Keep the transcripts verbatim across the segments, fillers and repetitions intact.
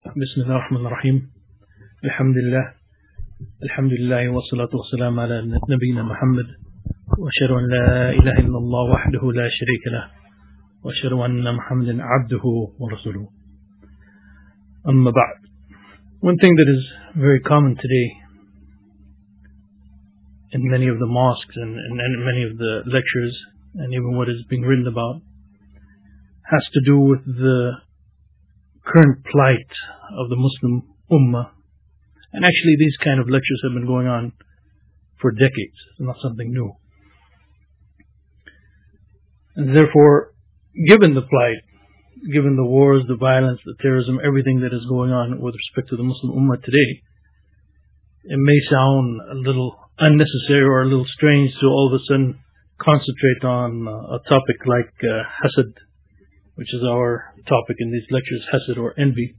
بسم الله الرحمن الرحيم. الحمد لله الحمد لله والصلاة والسلام على نبينا محمد، وأشهد أن لا إله إلا الله وحده لا شريك له، وأشهد أن محمدا عبده ورسوله. أما بعد. One thing that is very common today in many of the mosques and, and, and many of the lectures, and even what is being written about, has to do with the current plight of the Muslim Ummah. And actually these kind of lectures have been going on for decades. It's not something new. And therefore, given the plight, given the wars, the violence, the terrorism, everything that is going on with respect to the Muslim Ummah today, it may sound a little unnecessary or a little strange to all of a sudden concentrate on uh, a topic like uh, hasad, which is our topic in these lectures, hasad or envy.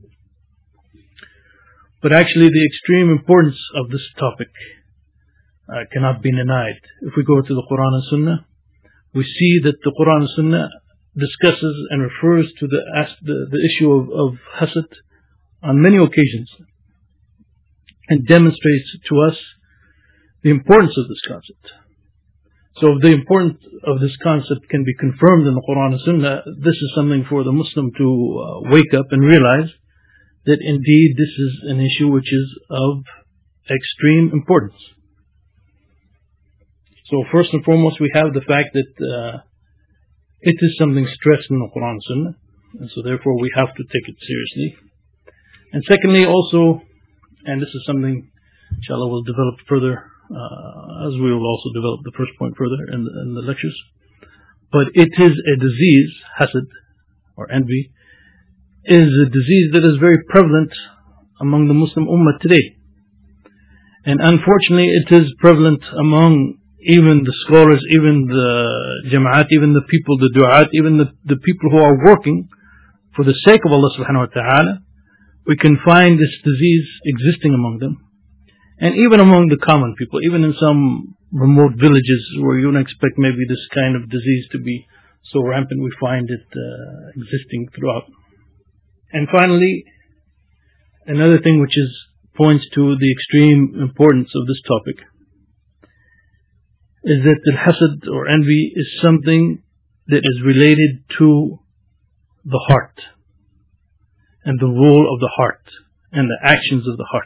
But actually the extreme importance of this topic uh, cannot be denied. If we go to the Quran and Sunnah, we see that the Quran and Sunnah discusses and refers to the the, the issue of, of hasad on many occasions and demonstrates to us the importance of this concept. So if the importance of this concept can be confirmed in the Quran and Sunnah, this is something for the Muslim to uh, wake up and realize that indeed this is an issue which is of extreme importance. So first and foremost, we have the fact that uh, it is something stressed in the Quran and Sunnah, and so therefore we have to take it seriously. And secondly also, and this is something inshallah we'll develop further, uh, as we will also develop the first point further in the, in the lectures, but it is a disease, hasad or envy, is a disease that is very prevalent among the Muslim Ummah today. And unfortunately it is prevalent among even the scholars, even the jama'at, even the people, the du'at, even the, the people who are working for the sake of Allah subhanahu wa ta'ala. We can find this disease existing among them. And even among the common people, even in some remote villages where you don't expect maybe this kind of disease to be so rampant, we find it uh, existing throughout. And finally, another thing which is points to the extreme importance of this topic is that the hasad or envy is something that is related to the heart and the role of the heart and the actions of the heart.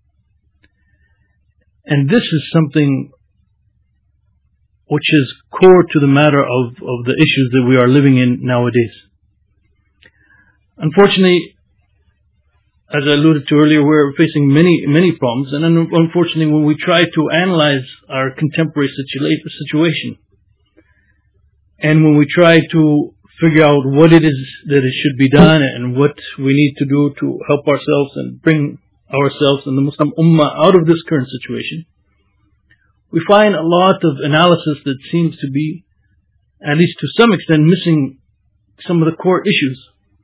And this is something which is core to the matter of, of the issues that we are living in nowadays. Unfortunately, as I alluded to earlier, we're facing many, many problems. And unfortunately, when we try to analyze our contemporary situa- situation, and when we try to figure out what it is that it should be done and what we need to do to help ourselves and bring ourselves and the Muslim Ummah out of this current situation, we find a lot of analysis that seems to be, at least to some extent, missing some of the core issues.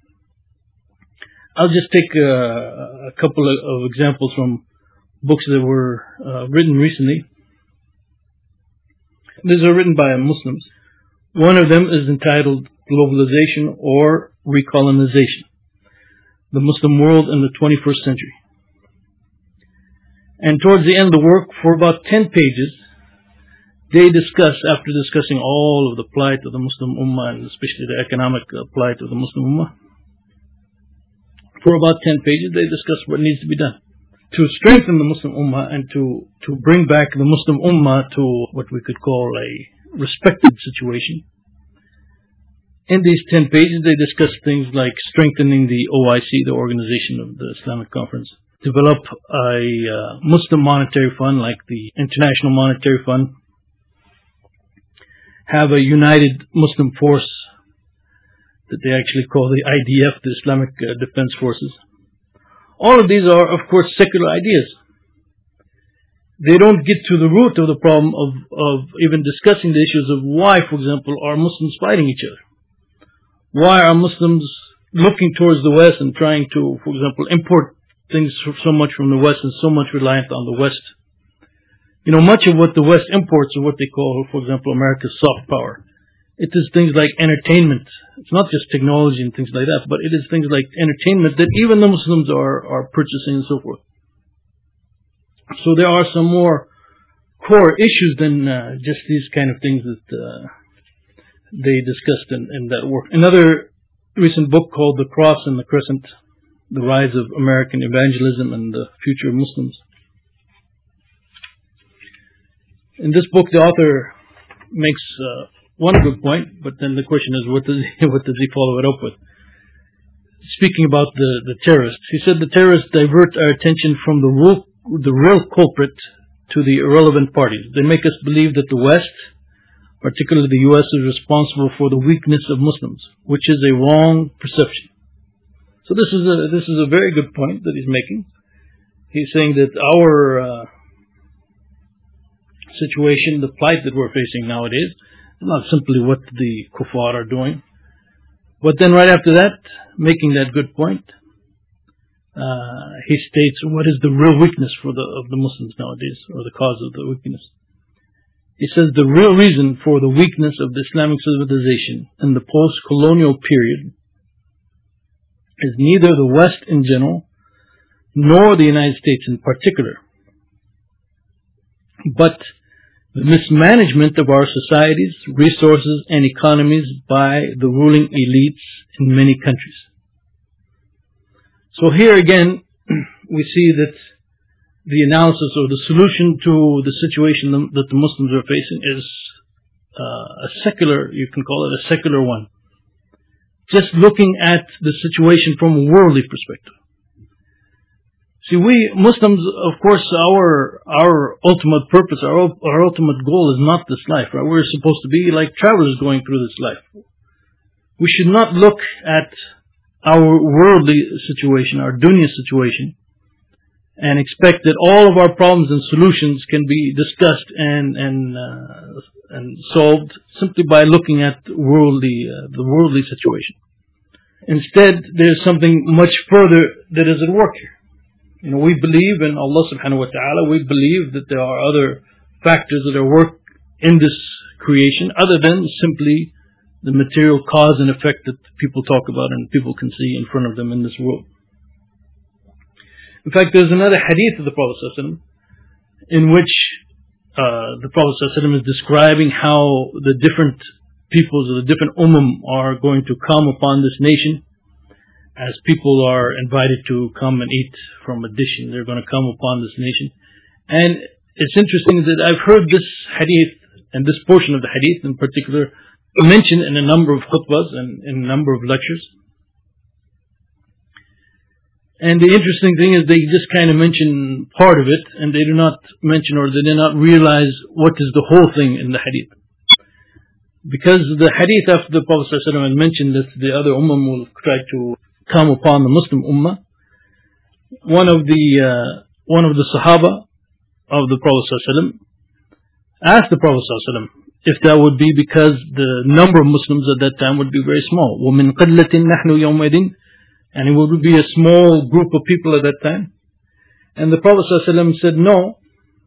I'll just take uh, a couple of, of examples from books that were uh, written recently. These are written by Muslims. One of them is entitled Globalization or Recolonization, the Muslim World in the twenty-first century. And towards the end of the work, for about ten pages, they discuss, after discussing all of the plight of the Muslim Ummah, and especially the economic uh, plight of the Muslim Ummah, for about ten pages, they discuss what needs to be done to strengthen the Muslim Ummah and to, to bring back the Muslim Ummah to what we could call a respected situation. In these ten pages, they discuss things like strengthening the O I C, the Organization of the Islamic Conference, develop a uh, Muslim monetary fund like the International Monetary Fund, have a united Muslim force that they actually call the I D F, the Islamic uh, Defense Forces. All of these are, of course, secular ideas. They don't get to the root of the problem of, of even discussing the issues of why, for example, are Muslims fighting each other? Why are Muslims looking towards the West and trying to, for example, import things so much from the West and so much reliant on the West? You know, much of what the West imports are what they call, for example, America's soft power. It is things like entertainment. It's not just technology and things like that, but it is things like entertainment that even the Muslims are, are purchasing and so forth. So there are some more core issues than uh, just these kind of things that uh, they discussed in, in that work. Another recent book called The Cross and the Crescent, The Rise of American Evangelism and the Future of Muslims. In this book, the author makes uh, one good point, but then the question is, what does he, what does he follow it up with? Speaking about the, the terrorists, he said the terrorists divert our attention from the real, the real culprit to the irrelevant parties. They make us believe that the West, particularly the U S, is responsible for the weakness of Muslims, which is a wrong perception. So this is a this is a very good point that he's making. He's saying that our uh, situation, the plight that we're facing nowadays, is not simply what the kuffar are doing. But then right after that, making that good point, uh, he states what is the real weakness for the of the Muslims nowadays, or the cause of the weakness. He says the real reason for the weakness of the Islamic civilization in the post-colonial period is neither the West in general, nor the United States in particular, but the mismanagement of our societies, resources, and economies by the ruling elites in many countries. So here again, we see that the analysis or the solution to the situation that the Muslims are facing is uh, a secular, you can call it a secular one. Just looking at the situation from a worldly perspective. See, we Muslims, of course, our our ultimate purpose, our our ultimate goal is not this life, right? We're supposed to be like travelers going through this life. We should not look at our worldly situation, our dunya situation, and expect that all of our problems and solutions can be discussed and and uh, and solved simply by looking at worldly uh, the worldly situation. Instead, there's something much further that is at work here. You know, we believe in Allah subhanahu wa ta'ala. We believe that there are other factors that are work in this creation other than simply the material cause and effect that people talk about and people can see in front of them in this world. In fact, there's another hadith of the Prophet ﷺ in which uh, the Prophet ﷺ is describing how the different peoples or the different ummah are going to come upon this nation. As people are invited to come and eat from a dish, and they're going to come upon this nation. And it's interesting that I've heard this hadith, and this portion of the hadith in particular, mentioned in a number of khutbahs and in a number of lectures. And the interesting thing is they just kind of mention part of it, and they do not mention or they do not realize what is the whole thing in the hadith. Because the hadith after the Prophet ﷺ had mentioned that the other ummah will try to come upon the Muslim ummah, one of the uh, one of the Sahaba of the Prophet ﷺ asked the Prophet ﷺ if that would be because the number of Muslims at that time would be very small. وَمِنْ قِلَّةٍ نَحْنُ يَوْمَئِذٍ, and it would be a small group of people at that time. And the Prophet ﷺ said, no,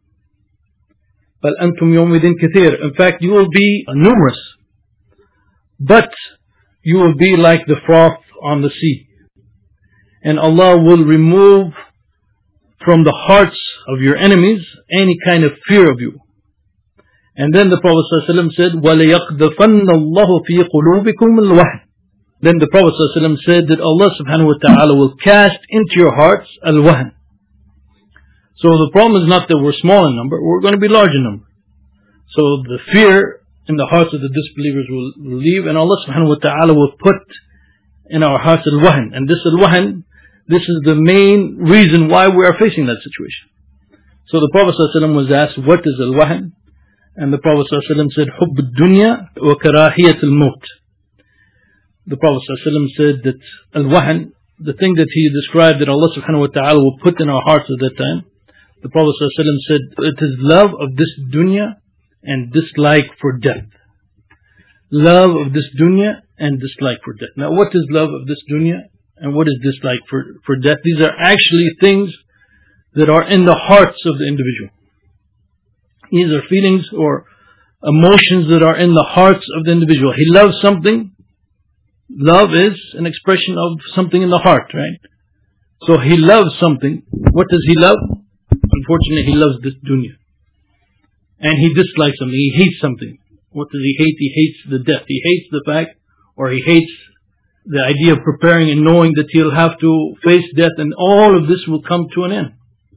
بَلْ أَنْتُمْ يَوْمَئِذٍ كَثِيرٌ. In fact, you will be numerous, but you will be like the froth on the sea. And Allah will remove from the hearts of your enemies any kind of fear of you. And then the Prophet ﷺ said, وَلَيَقْذَفَنَّ اللَّهُ فِي قُلُوبِكُمُ الْوَحْنِ. Then the Prophet ﷺ said that Allah subhanahu wa ta'ala will cast into your hearts al-wahn. So the problem is not that we're small in number, we're going to be large in number. So the fear in the hearts of the disbelievers will leave, and Allah subhanahu wa ta'ala will put in our hearts al-wahn. And this al-wahn, this is the main reason why we are facing that situation. So the Prophet ﷺ was asked, what is al-wahn? And the Prophet ﷺ said, حُبُّ الدُّنْيَا وَكَرَاهِيَةُ الْمَوْتِ. The Prophet ﷺ said that al-wahn, the thing that he described that Allah subhanahu wa ta'ala will put in our hearts at that time, the Prophet ﷺ said, it is love of this dunya and dislike for death. Love of this dunya and dislike for death. Now, what is love of this dunya and what is dislike for, for death? These are actually things that are in the hearts of the individual. These are feelings or emotions that are in the hearts of the individual. He loves something. Love is an expression of something in the heart, right? So he loves something. What does he love? Unfortunately, he loves this dunya. And he dislikes something. He hates something. What does he hate? He hates the death. He hates the fact, or he hates the idea of preparing and knowing that he'll have to face death, and all of this will come to an end.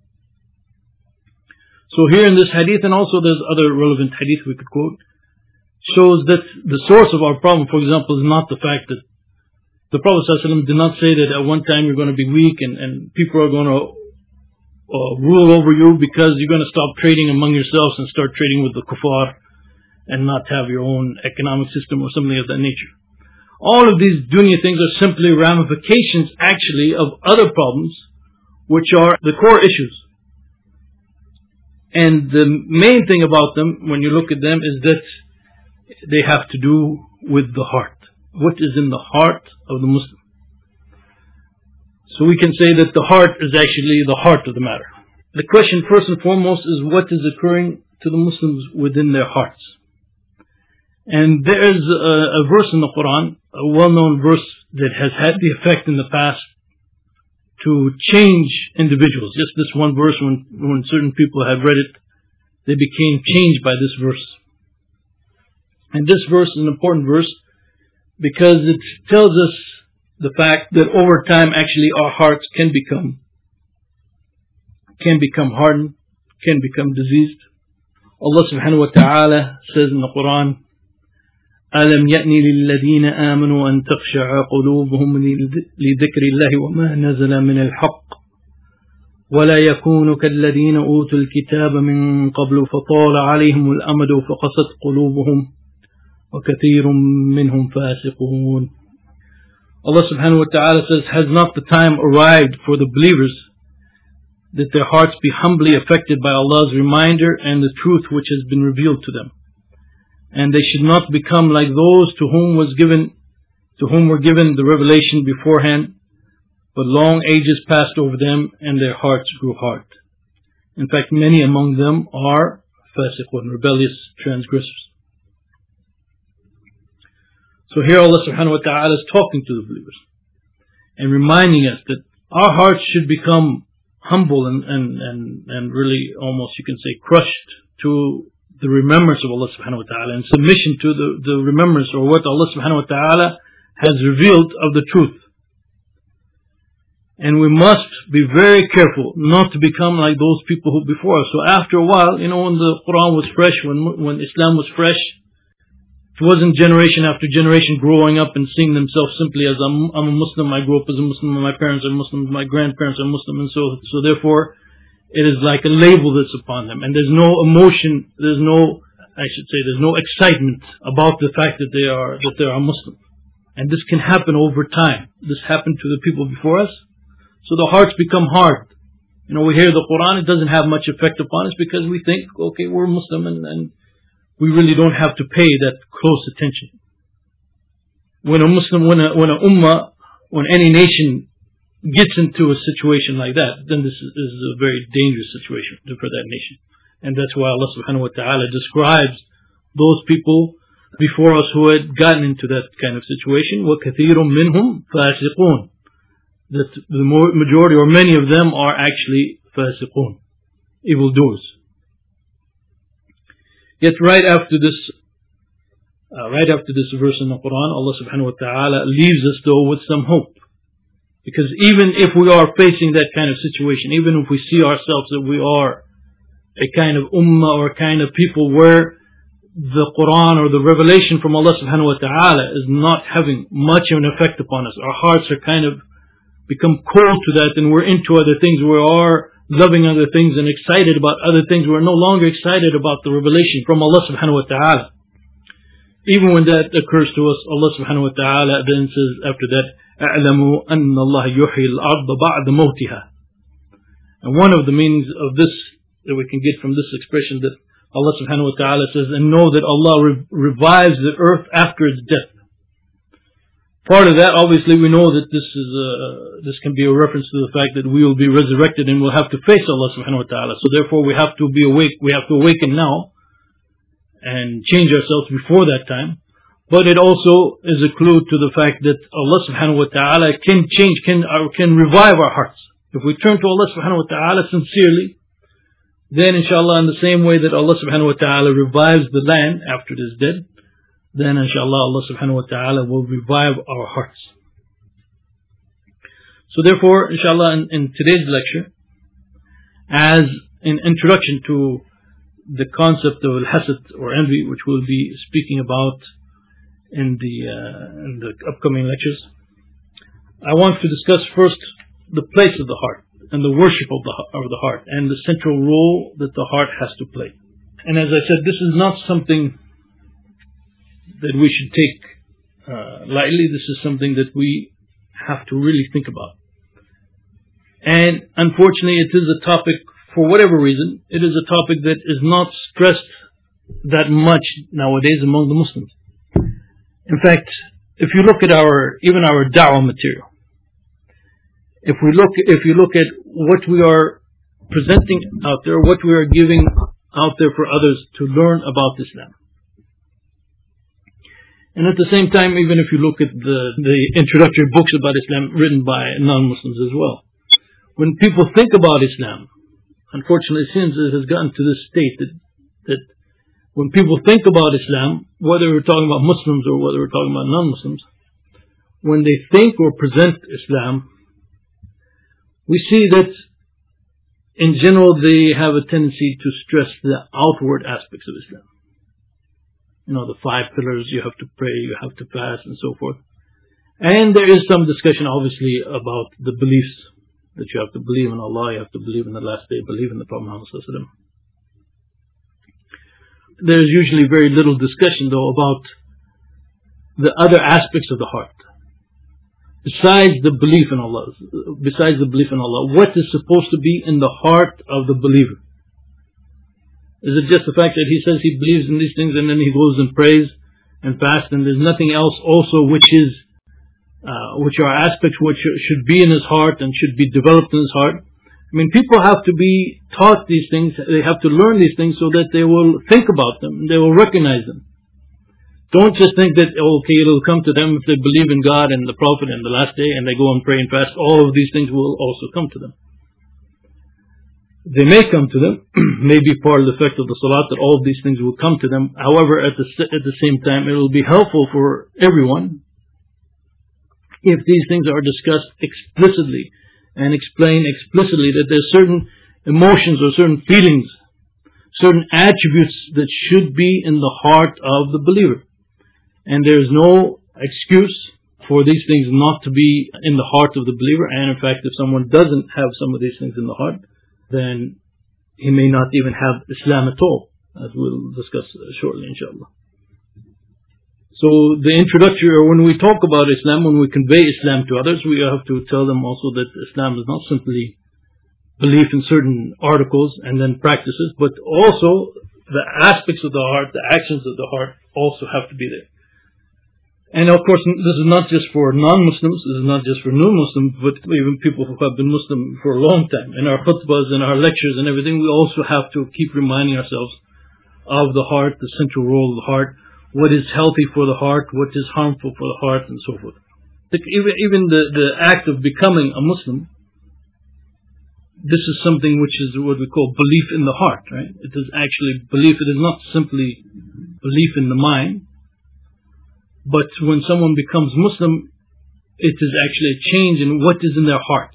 So here in this hadith, and also there's other relevant hadith we could quote, shows that the source of our problem, for example, is not the fact that the Prophet ﷺ did not say that at one time you're going to be weak and, and people are going to uh, rule over you because you're going to stop trading among yourselves and start trading with the kuffar and not have your own economic system or something of that nature. All of these dunya things are simply ramifications actually of other problems which are the core issues. And the main thing about them, when you look at them, is that they have to do with the heart. What is in the heart of the Muslim? So we can say that the heart is actually the heart of the matter. The question first and foremost is what is occurring to the Muslims within their hearts. And there is a, a verse in the Quran, a well-known verse that has had the effect in the past to change individuals. Just this one verse, when, when certain people had read it, they became changed by this verse. And this verse is an important verse because it tells us the fact that over time actually our hearts can become can become hardened, can become diseased. Allah subhanahu wa ta'ala says in the Quran, أَلَمْ يَأْنِ لِلَّذِينَ آمَنُوا أَن تَخْشَعَ قُلُوبُهُمْ لِذِكْرِ اللَّهِ وَمَا نَزَلَ مِنَ الْحَقِّ وَلَا يَكُونُوا كَالَّذِينَ أُوتُوا الْكِتَابَ مِنْ قَبْلُ فَطَالَ عَلَيْهِمُ الْأَمَدُ فَقَسَتْ قُلُوبُهُمْ وَكَثِيرٌ مِّنْهُمْ فَاسِقُونَ. Allah subhanahu wa ta'ala says, has not the time arrived for the believers that their hearts be humbly affected by Allah's reminder and the truth which has been revealed to them, and they should not become like those to whom was given to whom were given the revelation beforehand, but long ages passed over them and their hearts grew hard. In fact, many among them are fasiqun, rebellious transgressors. So here Allah subhanahu wa ta'ala is talking to the believers and reminding us that our hearts should become humble and, and, and, and really almost you can say crushed to the remembrance of Allah subhanahu wa ta'ala and submission to the, the remembrance or what Allah subhanahu wa ta'ala has revealed of the truth. And we must be very careful not to become like those people who before us. So after a while, you know, when the Quran was fresh, when, when Islam was fresh, it wasn't generation after generation growing up and seeing themselves simply as I'm, I'm a Muslim, I grew up as a Muslim, my parents are Muslims, my grandparents are Muslim, and so so therefore it is like a label that's upon them, and there's no emotion, there's no, I should say, there's no excitement about the fact that they are that they are Muslim. And this can happen over time. This happened to the people before us, so the hearts become hard. You know, we hear the Quran, it doesn't have much effect upon us because we think, okay, we're Muslim, and, and we really don't have to pay that close attention. When a Muslim, when a, when a ummah, when any nation gets into a situation like that, then this is, this is a very dangerous situation for that nation. And that's why Allah subhanahu wa ta'ala describes those people before us who had gotten into that kind of situation. وَكَثِيرٌ مِّنْهُمْ فَاسِقُونَ. That the majority or many of them are actually fasiqun, evildoers. Yet right after this, uh, right after this verse in the Quran, Allah subhanahu wa ta'ala leaves us though with some hope. Because even if we are facing that kind of situation, even if we see ourselves that we are a kind of ummah or a kind of people where the Quran or the revelation from Allah subhanahu wa ta'ala is not having much of an effect upon us, our hearts are kind of become cold to that and we're into other things, we are loving other things and excited about other things. We're no longer excited about the revelation from Allah subhanahu wa ta'ala. Even when that occurs to us, Allah subhanahu wa ta'ala then says after that, أَعْلَمُوا أَنَّ اللَّهَ يُحْيِي الْأَرْضَ بَعْدَ مَوْتِهَا. And one of the meanings of this that we can get from this expression that Allah subhanahu wa ta'ala says, and know that Allah re- revives the earth after its death. Part of that, obviously, we know that this is a, this can be a reference to the fact that we will be resurrected and we'll have to face Allah subhanahu wa ta'ala. So therefore we have to be awake, we have to awaken now and change ourselves before that time. But it also is a clue to the fact that Allah subhanahu wa ta'ala can change, can, uh, can revive our hearts. If we turn to Allah subhanahu wa ta'ala sincerely, then inshallah in the same way that Allah subhanahu wa ta'ala revives the land after it is dead, then inshallah Allah subhanahu wa ta'ala will revive our hearts. So therefore, inshallah, in, in today's lecture, as an introduction to the concept of al-hasad or envy, which we'll be speaking about in the uh, in the upcoming lectures, I want to discuss first the place of the heart and the worship of the of the heart and the central role that the heart has to play. And as I said, this is not something that we should take uh, lightly. This is something that we have to really think about. And unfortunately, it is a topic, for whatever reason, it is a topic that is not stressed that much nowadays among the Muslims. In fact, if you look at our, even our da'wah material, if we look, if you look at what we are presenting out there, what we are giving out there for others to learn about Islam. And at the same time, even if you look at the, the introductory books about Islam written by non-Muslims as well, when people think about Islam, unfortunately, since it has gotten to this state that, that when people think about Islam, whether we're talking about Muslims or whether we're talking about non-Muslims, when they think or present Islam, we see that in general they have a tendency to stress the outward aspects of Islam. You know, the five pillars, you have to pray, you have to fast, and so forth. And there is some discussion, obviously, about the beliefs, that you have to believe in Allah, you have to believe in the last day, believe in the Prophet Muhammad sallallahu alaihi wasallam. There's usually very little discussion, though, about the other aspects of the heart. Besides the belief in Allah, besides the belief in Allah, what is supposed to be in the heart of the believer? Is it just the fact that he says he believes in these things and then he goes and prays and fasts, and there's nothing else also which is, uh, which are aspects which should be in his heart and should be developed in his heart? I mean, people have to be taught these things, they have to learn these things so that they will think about them, they will recognize them. Don't just think that, okay, it'll come to them if they believe in God and the Prophet and the last day and they go and pray and fast, all of these things will also come to them. They may come to them, may be part of the effect of the salat that all of these things will come to them. However, at the, at the same time, it will be helpful for everyone if these things are discussed explicitly and explained explicitly, that there's certain emotions or certain feelings, certain attributes that should be in the heart of the believer. And there is no excuse for these things not to be in the heart of the believer. And in fact, if someone doesn't have some of these things in the heart, then he may not even have Islam at all, as we'll discuss shortly, inshallah. So the introductory, or when we talk about Islam, when we convey Islam to others, we have to tell them also that Islam is not simply belief in certain articles and then practices, but also the aspects of the heart, the actions of the heart also have to be there. And of course, this is not just for non-Muslims, this is not just for new Muslims, but even people who have been Muslim for a long time. In our khutbahs, in our lectures and everything, we also have to keep reminding ourselves of the heart, the central role of the heart, what is healthy for the heart, what is harmful for the heart, and so forth. Even, even the, the act of becoming a Muslim, this is something which is what we call belief in the heart, right? It is actually belief, it is not simply belief in the mind. But when someone becomes Muslim, it is actually a change in what is in their hearts.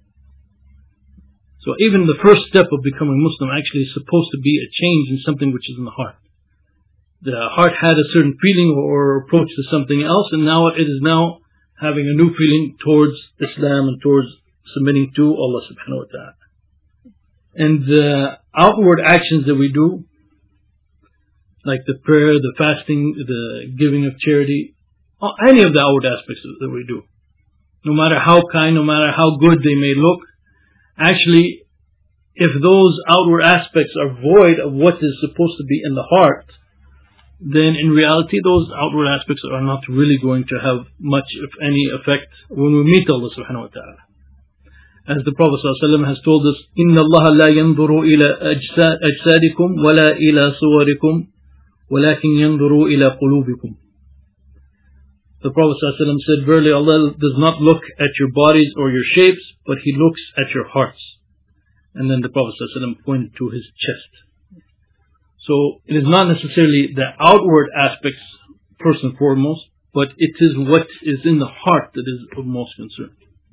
So even the first step of becoming Muslim actually is supposed to be a change in something which is in the heart. The heart had a certain feeling or approach to something else, and now it is now having a new feeling towards Islam and towards submitting to Allah subhanahu wa ta'ala. And the outward actions that we do, like the prayer, the fasting, the giving of charity, any of the outward aspects that we do, no matter how kind, no matter how good they may look, actually, if those outward aspects are void of what is supposed to be in the heart, then in reality those outward aspects are not really going to have much, if any, effect when we meet Allah subhanahu wa ta'ala. As the Prophet ﷺ has told us, إِنَّ اللَّهَ لَا يَنْظُرُ إِلَى أَجْسَادِكُمْ وَلَا إِلَى صُوَرِكُمْ وَلَكِنْ يَنْظُرُوا إِلَى قُلُوبِكُمْ. The Prophet ﷺ said, verily Allah does not look at your bodies or your shapes, but He looks at your hearts. And then the Prophet ﷺ pointed to his chest. So it is not necessarily the outward aspects first and foremost, but it is what is in the heart that is of most concern.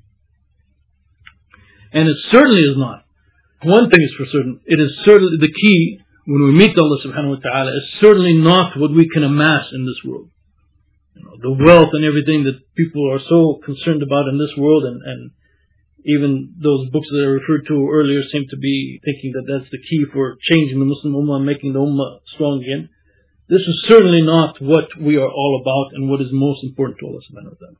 And it certainly is not. One thing is for certain, it is certainly the key when we meet Allah subhanahu wa ta'ala is certainly not what we can amass in this world. You know, the wealth and everything that people are so concerned about in this world, and, and even those books that I referred to earlier seem to be thinking that that's the key for changing the Muslim Ummah and making the Ummah strong again. This is certainly not what we are all about and what is most important to Allah subhanahu wa ta'ala.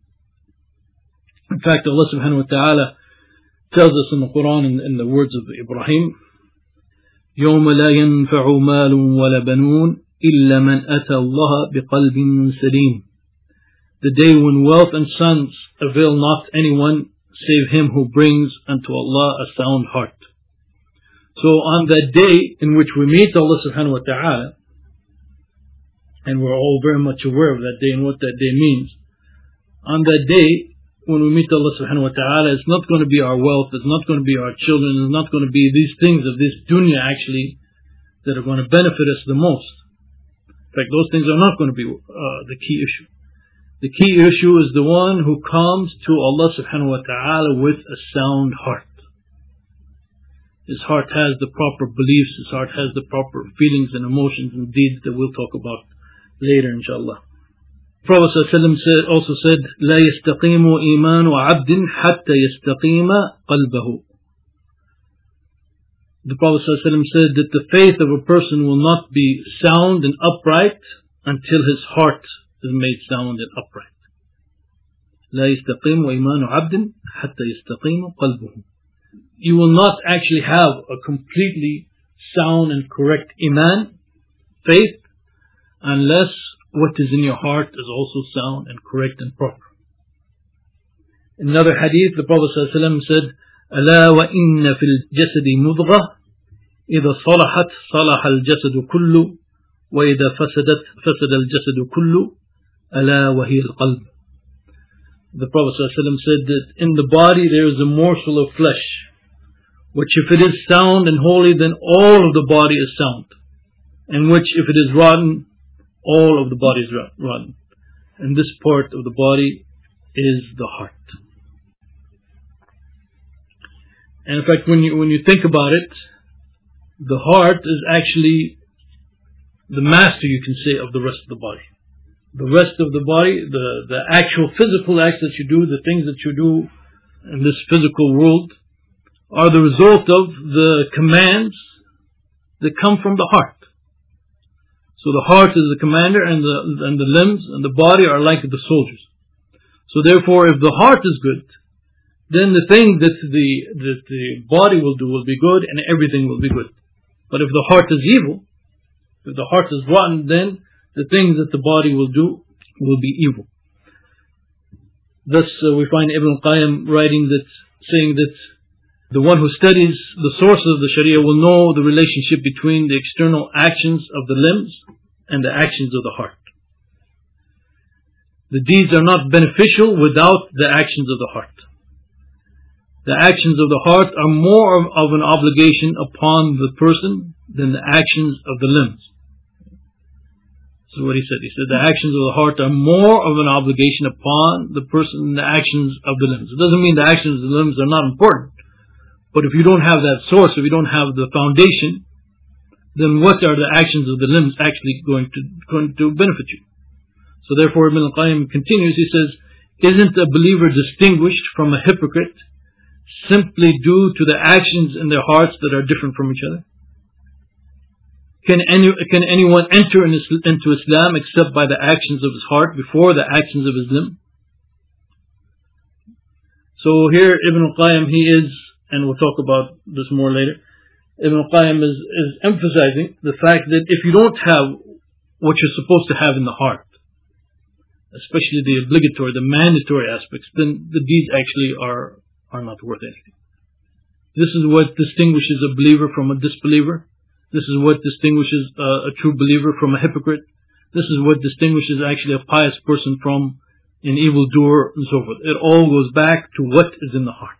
In fact, Allah subhanahu wa ta'ala tells us in the Quran, in, in the words of Ibrahim, يَوْمَ لَا يَنْفَعُ مَالٌ وَلَا بَنُونَ إِلَّا مَنْ أَتَى اللَّهَ بِقَلْبٍ سَلِيمٍ. The day when wealth and sons avail not anyone save him who brings unto Allah a sound heart. So on that day in which we meet Allah subhanahu wa ta'ala, and we're all very much aware of that day and what that day means, on that day when we meet Allah subhanahu wa ta'ala, it's not going to be our wealth, it's not going to be our children, it's not going to be these things of this dunya actually that are going to benefit us the most. In fact, those things are not going to be uh, the key issue. The key issue is the one who comes to Allah subhanahu wa ta'ala with a sound heart. His heart has the proper beliefs, his heart has the proper feelings and emotions and deeds that we'll talk about later inshallah. Prophet ﷺ also said, لا يستقيم إيمان عبد حتى يستقيم قلبه. The Prophet ﷺ said that the faith of a person will not be sound and upright until his heart is made sound and upright. لا يستقيم إيمان عبد حتى يستقيم قلبه. You will not actually have a completely sound and correct iman, faith, unless what is in your heart is also sound and correct and proper. In another hadith, the Prophet ﷺ said, ألا وإن في الجسد مضغة إذا صلحت صلح الجسد كله وإذا فسدت فسد الجسد كله ألا وهي القلب. The Prophet ﷺ said that in the body there is a morsel of flesh, which if it is sound and holy, then all of the body is sound, and which if it is rotten, all of the body is rotten. And this part of the body is the heart. And in fact, when you when you think about it, the heart is actually the master, you can say, of the rest of the body. The rest of the body, the, the actual physical acts that you do, the things that you do in this physical world, are the result of the commands that come from the heart. So the heart is the commander, and the and the limbs and the body are like the soldiers. So therefore, if the heart is good, then the thing that the that the body will do will be good, and everything will be good. But if the heart is evil, if the heart is rotten, then the things that the body will do will be evil. Thus, uh, we find Ibn Qayyim writing that, saying that the one who studies the sources of the Sharia will know the relationship between the external actions of the limbs and the actions of the heart. The deeds are not beneficial without the actions of the heart. The actions of the heart are more of an obligation upon the person than the actions of the limbs. This is what he said. He said the actions of the heart are more of an obligation upon the person than the actions of the limbs. It doesn't mean the actions of the limbs are not important. But if you don't have that source, if you don't have the foundation, then what are the actions of the limbs actually going to going to benefit you? So therefore, Ibn al-Qayyim continues, he says, isn't a believer distinguished from a hypocrite simply due to the actions in their hearts that are different from each other? Can any can anyone enter in, into Islam except by the actions of his heart before the actions of his limb? So here Ibn al-Qayyim, he is, and we'll talk about this more later, Ibn al-Qayyim is, is emphasizing the fact that if you don't have what you're supposed to have in the heart, especially the obligatory, the mandatory aspects, then the deeds actually are, are not worth anything. This is what distinguishes a believer from a disbeliever. This is what distinguishes uh, a true believer from a hypocrite. This is what distinguishes actually a pious person from an evildoer and so forth. It all goes back to what is in the heart.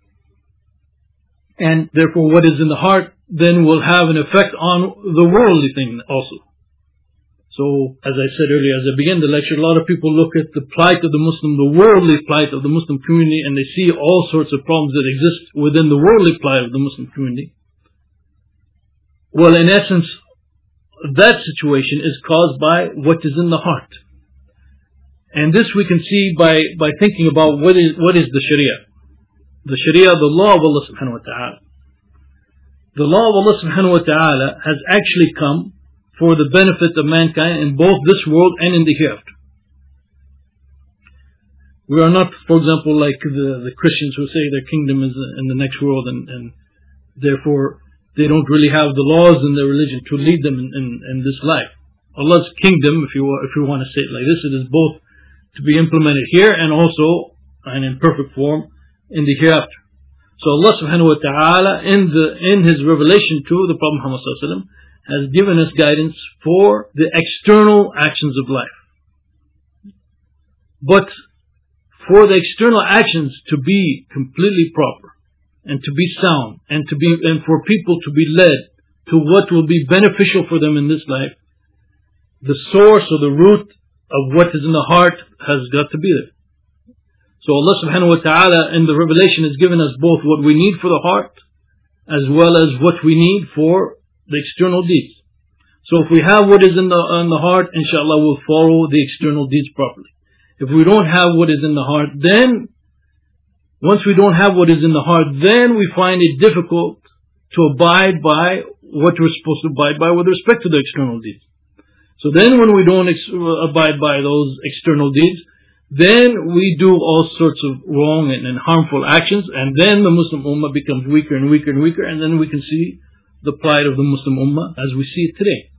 And therefore what is in the heart then will have an effect on the worldly thing also. So, as I said earlier, as I began the lecture, a lot of people look at the plight of the Muslim, the worldly plight of the Muslim community, and they see all sorts of problems that exist within the worldly plight of the Muslim community. Well, in essence, that situation is caused by what is in the heart. And this we can see by, by thinking about what is, what is the Sharia. The Sharia, the law of Allah subhanahu wa ta'ala. The law of Allah subhanahu wa ta'ala has actually come for the benefit of mankind in both this world and in the hereafter. We are not, for example, like the, the Christians who say their kingdom is in the next world, and, and therefore they don't really have the laws in their religion to lead them in, in, in this life. Allah's kingdom, if you if you want to say it like this, it is both to be implemented here and also, and in perfect form, in the hereafter. So Allah subhanahu wa ta'ala in the in His revelation to the Prophet Muhammad sallallahu alaihi wasallam has given us guidance for the external actions of life. But for the external actions to be completely proper and to be sound and to be and for people to be led to what will be beneficial for them in this life, the source or the root of what is in the heart has got to be there. So Allah subhanahu wa ta'ala in the revelation has given us both what we need for the heart as well as what we need for the external deeds. So if we have what is in the, in the heart, inshallah we'll follow the external deeds properly. If we don't have what is in the heart, then once we don't have what is in the heart, then we find it difficult to abide by what we're supposed to abide by with respect to the external deeds. So then when we don't ex- abide by those external deeds, then we do all sorts of wrong and, and harmful actions, and then the Muslim Ummah becomes weaker and weaker and weaker, and then we can see the plight of the Muslim Ummah as we see it today.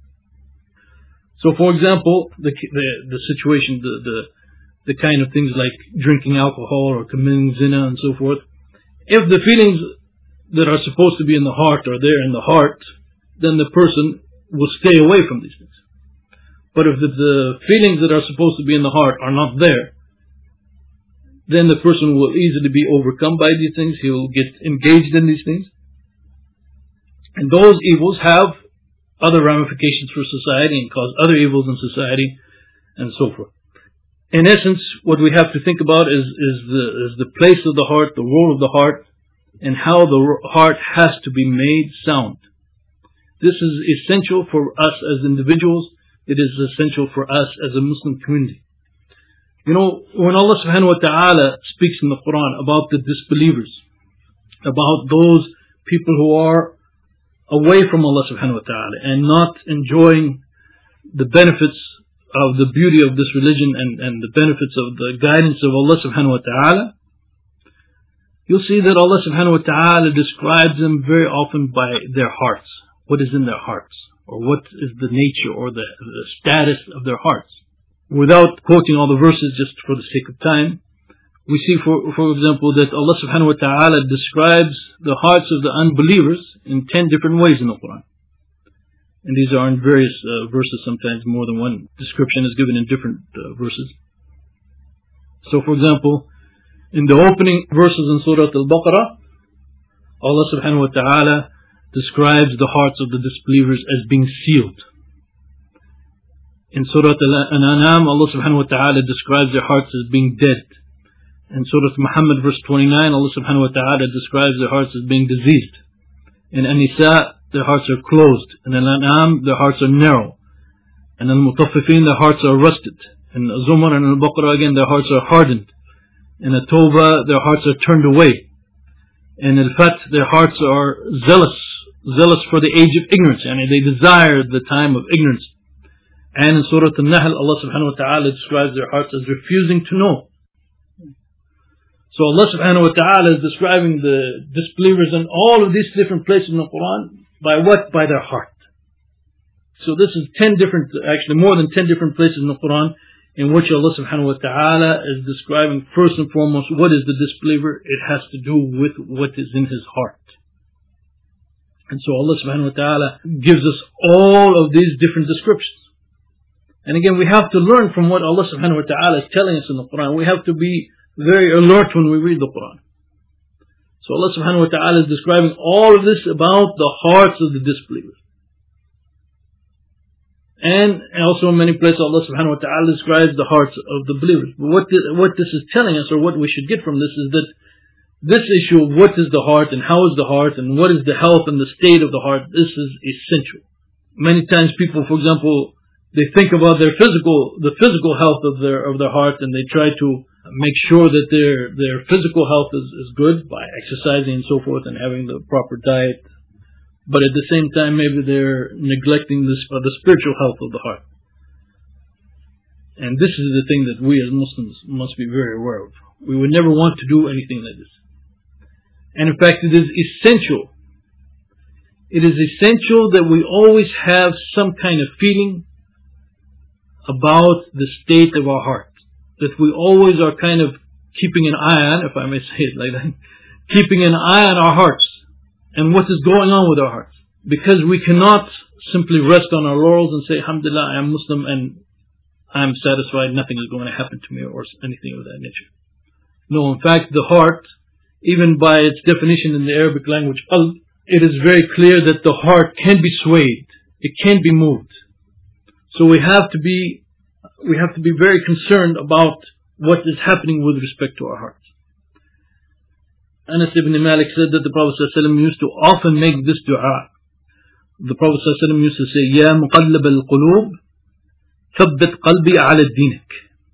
So for example, the the, the situation, the, the the kind of things like drinking alcohol or committing zina and so forth, if the feelings that are supposed to be in the heart are there in the heart, then the person will stay away from these things. But if the, the feelings that are supposed to be in the heart are not there, then the person will easily be overcome by these things. He will get engaged in these things. And those evils have other ramifications for society and cause other evils in society and so forth. In essence, what we have to think about is, is, the, is the place of the heart, the role of the heart, and how the heart has to be made sound. This is essential for us as individuals. It is essential for us as a Muslim community. You know, when Allah subhanahu wa ta'ala speaks in the Quran about the disbelievers, about those people who are away from Allah subhanahu wa ta'ala and not enjoying the benefits of the beauty of this religion and, and the benefits of the guidance of Allah subhanahu wa ta'ala, you'll see that Allah subhanahu wa ta'ala describes them very often by their hearts. What is in their hearts, or what is the nature or the, the status of their hearts. Without quoting all the verses just for the sake of time, we see, for, for example, that Allah subhanahu wa ta'ala describes the hearts of the unbelievers in ten different ways in the Quran. And these are in various uh, verses, sometimes more than one description is given in different uh, verses. So, for example, in the opening verses in Surah Al-Baqarah, Allah subhanahu wa ta'ala describes the hearts of the disbelievers as being sealed. In Surah Al-An'am, Allah subhanahu wa ta'ala describes their hearts as being dead. In Surah Muhammad verse twenty-nine, Allah subhanahu wa ta'ala describes their hearts as being diseased. In An-Nisa, their hearts are closed. In Al-An'am, their hearts are narrow. In Al-Mutaffifin, their hearts are rusted. In Zumar and Al-Baqarah, again, their hearts are hardened. In At-Tawbah, their hearts are turned away. In Al-Fath, their hearts are zealous, zealous for the age of ignorance, and they desire the time of ignorance. And in Surah Al-Nahl, Allah subhanahu wa ta'ala describes their hearts as refusing to know. So Allah subhanahu wa ta'ala is describing the disbelievers in all of these different places in the Quran by what? By their heart. So this is ten different, actually more than ten different places in the Quran in which Allah subhanahu wa ta'ala is describing first and foremost what is the disbeliever. It has to do with what is in his heart. And so Allah subhanahu wa ta'ala gives us all of these different descriptions. And again, we have to learn from what Allah subhanahu wa ta'ala is telling us in the Quran. We have to be very alert when we read the Quran. So Allah subhanahu wa ta'ala is describing all of this about the hearts of the disbelievers. And also in many places Allah subhanahu wa ta'ala describes the hearts of the believers. But what, the, what this is telling us, or what we should get from this, is that this issue of what is the heart and how is the heart and what is the health and the state of the heart, this is essential. Many times people, for example, they think about their physical, the physical health of their of their heart, and they try to make sure that their their physical health is, is good by exercising and so forth and having the proper diet. But at the same time, maybe they're neglecting this, uh, the spiritual health of the heart. And this is the thing that we as Muslims must be very aware of. We would never want to do anything like this. And in fact, it is essential. It is essential that we always have some kind of feeling about the state of our heart. That we always are kind of keeping an eye on, if I may say it like that, keeping an eye on our hearts and what is going on with our hearts. Because we cannot simply rest on our laurels and say, Alhamdulillah, I am Muslim and I am satisfied, nothing is going to happen to me or anything of that nature. No, in fact, the heart, even by its definition in the Arabic language, it is very clear that the heart can be swayed. It can be moved. So we have to be, we have to be very concerned about what is happening with respect to our hearts. Anas ibn Malik said that the Prophet ﷺ used to often make this dua. The Prophet ﷺ used to say, Ya muqallib al-qulub, thabbit qalbi ala dinik.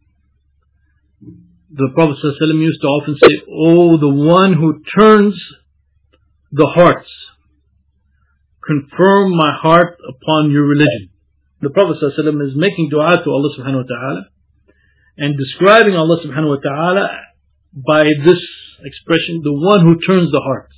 The Prophet ﷺ used to often say, Oh, the one who turns the hearts, confirm my heart upon your religion. The Prophet ﷺ is making dua to Allah subhanahu wa ta'ala and describing Allah subhanahu wa ta'ala by this expression, the one who turns the hearts.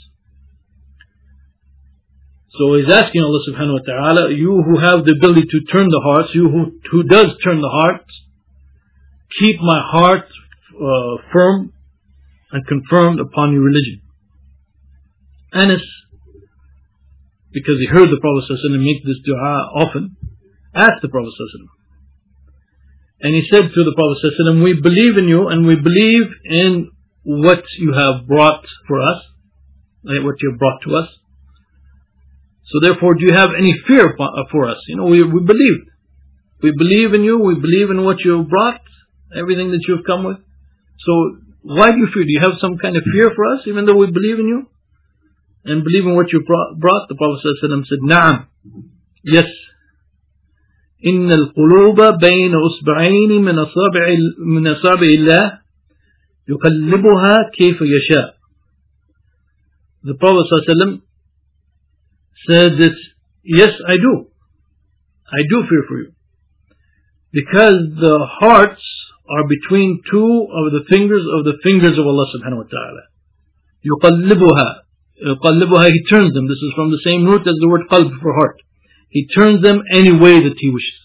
So he's asking Allah subhanahu wa ta'ala, you who have the ability to turn the hearts, you who, who does turn the hearts, keep my heart Uh, firm and confirmed upon your religion. Anas, because he heard the Prophet ﷺ make this dua often, asked the Prophet ﷺ. And he said to the Prophet ﷺ, we believe in you and we believe in what you have brought for us, what you have brought to us. So therefore, do you have any fear for us? You know, we, we believe. We believe in you, we believe in what you have brought, everything that you have come with. So, why do you fear? Do you have some kind of fear for us, even though we believe in you? And believe in what you brought? The Prophet ﷺ said, Na'am. Yes. إِنَّ الْقُلُوبَ بَيْنَ أُصْبَعَيْنِ مِنْ أَصَابِعِ اللَّهِ يُقَلِّبُهَا كَيْفَ يَشَاءُ. The Prophet ﷺ said that, yes, I do. I do fear for you. Because the hearts are between two of the fingers of the fingers of Allah subhanahu wa ta'ala. يُقَلِّبُهَا. يُقَلِّبُهَا, He turns them. This is from the same root as the word qalb for heart. He turns them any way that He wishes.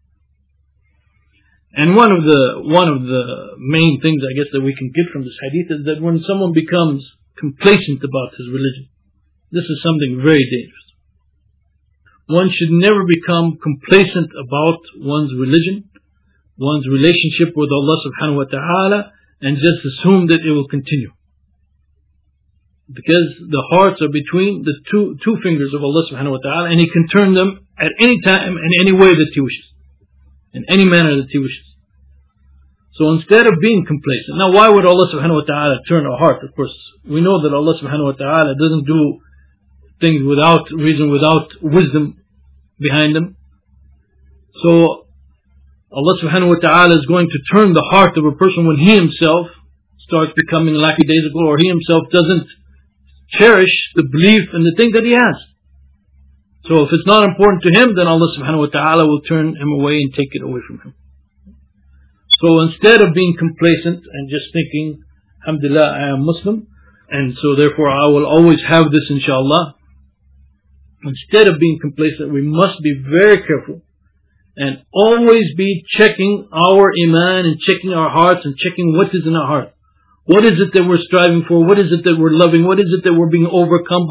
And one of the one of the main things, I guess, that we can get from this hadith is that when someone becomes complacent about his religion, this is something very dangerous. One should never become complacent about one's religion, one's relationship with Allah subhanahu wa ta'ala, and just assume that it will continue. Because the hearts are between the two two fingers of Allah subhanahu wa ta'ala, and He can turn them at any time and any way that He wishes, in any manner that He wishes. So instead of being complacent, now why would Allah subhanahu wa ta'ala turn our heart? Of course, we know that Allah subhanahu wa ta'ala doesn't do things without reason, without wisdom behind them. So Allah subhanahu wa ta'ala is going to turn the heart of a person when he himself starts becoming lackadaisical, or he himself doesn't cherish the belief in the thing that he has. So if it's not important to him, then Allah subhanahu wa ta'ala will turn him away and take it away from him. So instead of being complacent and just thinking, Alhamdulillah, I am Muslim, and so therefore I will always have this inshallah, instead of being complacent, we must be very careful and always be checking our iman and checking our hearts and checking what is in our heart. What is it that we're striving for? What is it that we're loving? What is it that we're being overcome by?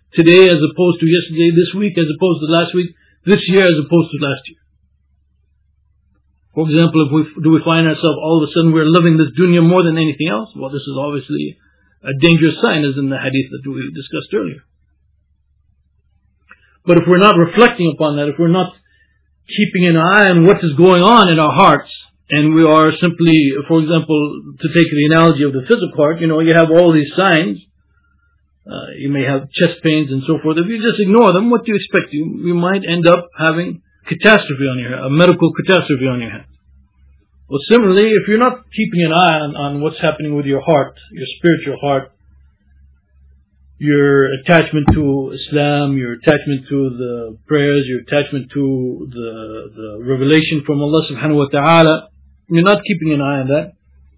today as opposed to yesterday, this week as opposed to last week, this year as opposed to last year. For example, if we, do we find ourselves all of a sudden we're loving this dunya more than anything else? Well, this is obviously a dangerous sign, as in the hadith that we discussed earlier. But if we're not reflecting upon that, if we're not keeping an eye on what is going on in our hearts, and we are simply, for example, to take the analogy of the physical heart, you know, you have all these signs. Uh, you may have chest pains and so forth. If you just ignore them, what do you expect? You, you might end up having catastrophe on your head, a medical catastrophe on your head. Well, similarly, if you're not keeping an eye on, on what's happening with your heart, your spiritual heart, your attachment to Islam, your attachment to the prayers, your attachment to the, the revelation from Allah subhanahu wa ta'ala, you're not keeping an eye on that,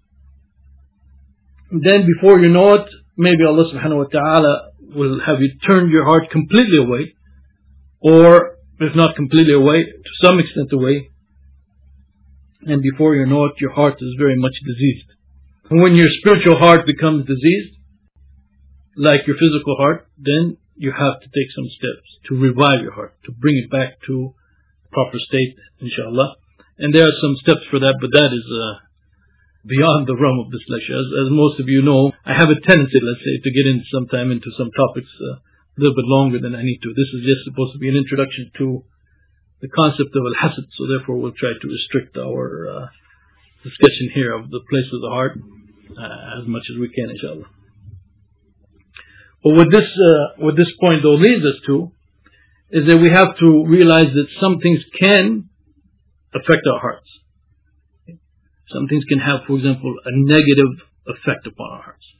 then before you know it, maybe Allah subhanahu wa ta'ala will have you turn your heart completely away, or if not completely away, to some extent away, and before you know it, your heart is very much diseased. And when your spiritual heart becomes diseased, like your physical heart, then you have to take some steps to revive your heart, to bring it back to proper state, inshallah. And there are some steps for that, but that is uh, beyond the realm of this lecture. As, as most of you know, I have a tendency, let's say, to get in sometime into some topics uh, a little bit longer than I need to. This is just supposed to be an introduction to the concept of al-hasad, so therefore we'll try to restrict our uh, discussion here of the place of the heart uh, as much as we can, inshallah. But what this, uh, what this point though leads us to is that we have to realize that some things can affect our hearts. Some things can have, for example, a negative effect upon our hearts.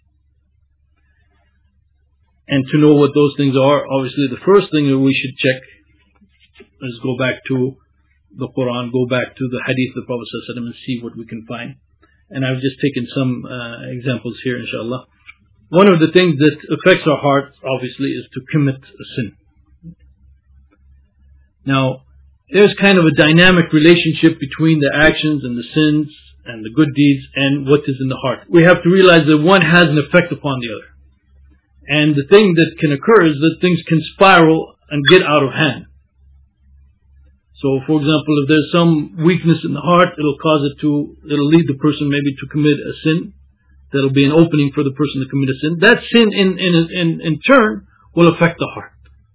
And to know what those things are, obviously the first thing that we should check is go back to the Quran, go back to the hadith of the Prophet ﷺ and see what we can find. And I've just taken some uh, examples here, inshallah. One of the things that affects our hearts, obviously, is to commit a sin. Now, there's kind of a dynamic relationship between the actions and the sins and the good deeds and what is in the heart. We have to realize that one has an effect upon the other. And the thing that can occur is that things can spiral and get out of hand. So, for example, if there's some weakness in the heart, it'll cause it to, it'll lead the person maybe to commit a sin. That'll be an opening for the person to commit a sin. That sin in, in, in, in turn will affect the heart.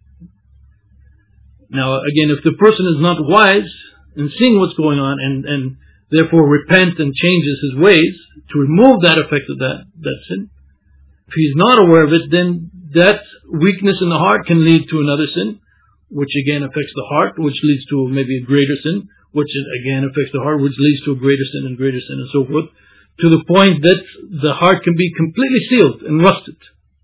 Now, again, if the person is not wise in seeing what's going on and, and therefore repent and changes his ways to remove that effect of that, that sin, if he's not aware of it, then that weakness in the heart can lead to another sin, which again affects the heart, which leads to maybe a greater sin, which again affects the heart, which leads to a greater sin and greater sin and so forth, to the point that the heart can be completely sealed and rusted.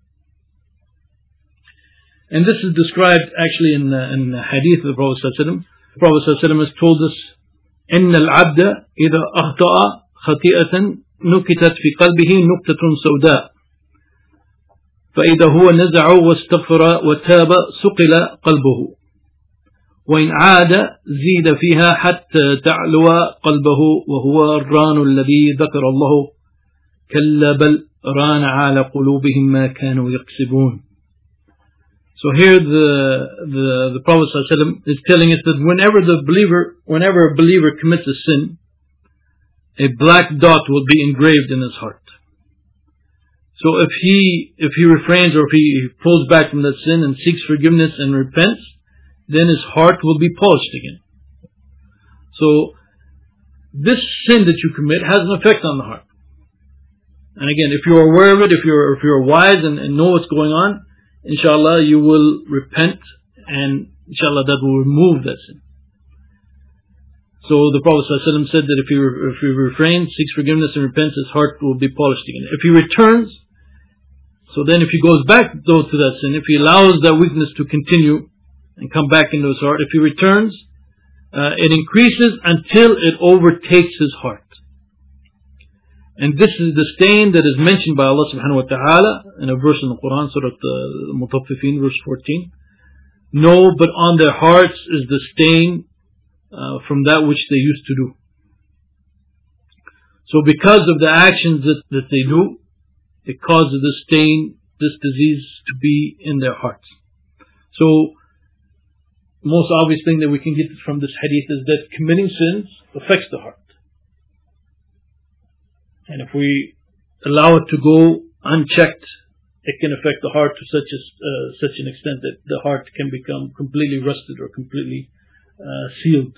And this is described actually in the, in the hadith of the Prophet ﷺ. The Prophet ﷺ has told us, إن العبد إذا أخطأ خطيئة نكتت في قلبه نكتة سوداء فإذا هو نزع واستغفر وتاب سقل قلبه وإن عاد زيد فيها حتى تعلو قلبه وهو الران الذي ذكر الله كلا بل ران على قلوبهم ما كانوا يكسبون. So here the, the, the Prophet ﷺ is telling us that whenever the believer, whenever a believer commits a sin, a black dot will be engraved in his heart. So if he, if he refrains or if he pulls back from that sin and seeks forgiveness and repents, then his heart will be polished again. So this sin that you commit has an effect on the heart. And again, if you're aware of it, if you're, if you're wise and, and know what's going on, inshallah, you will repent and inshallah that will remove that sin. So the Prophet ﷺ said that if he, if he refrains, seeks forgiveness and repents, his heart will be polished again. If he returns, so then if he goes back though to that sin, if he allows that weakness to continue and come back into his heart, if he returns, uh, it increases until it overtakes his heart. And this is the stain that is mentioned by Allah subhanahu wa ta'ala in a verse in the Quran, Surah Al-Mutaffifin, verse fourteen. No, but on their hearts is the stain uh, from that which they used to do. So because of the actions that, that they do, it causes this stain, this disease to be in their hearts. So, most obvious thing that we can get from this hadith is that committing sins affects the heart. And if we allow it to go unchecked, it can affect the heart to such a, uh, such an extent that the heart can become completely rusted or completely uh, sealed.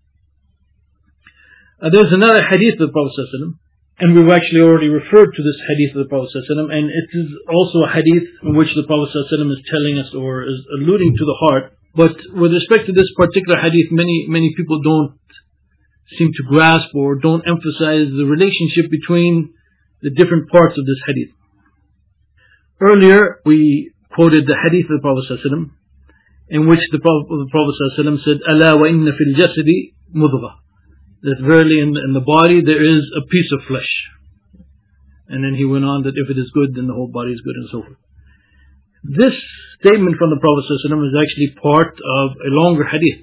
Uh, there's another hadith of the Prophet ﷺ, and we've actually already referred to this hadith of the Prophet ﷺ, and it is also a hadith in which the Prophet ﷺ is telling us or is alluding to the heart. But with respect to this particular hadith, many many people don't seem to grasp or don't emphasize the relationship between the different parts of this hadith. Earlier, we quoted the hadith of the Prophet ﷺ, in which the Prophet, the Prophet ﷺ said, "Ala wa inna fil jasadi mudghah," that verily in the, in the body there is a piece of flesh. And then he went on that if it is good, then the whole body is good, and so forth. This statement from the Prophet ﷺ is actually part of a longer hadith.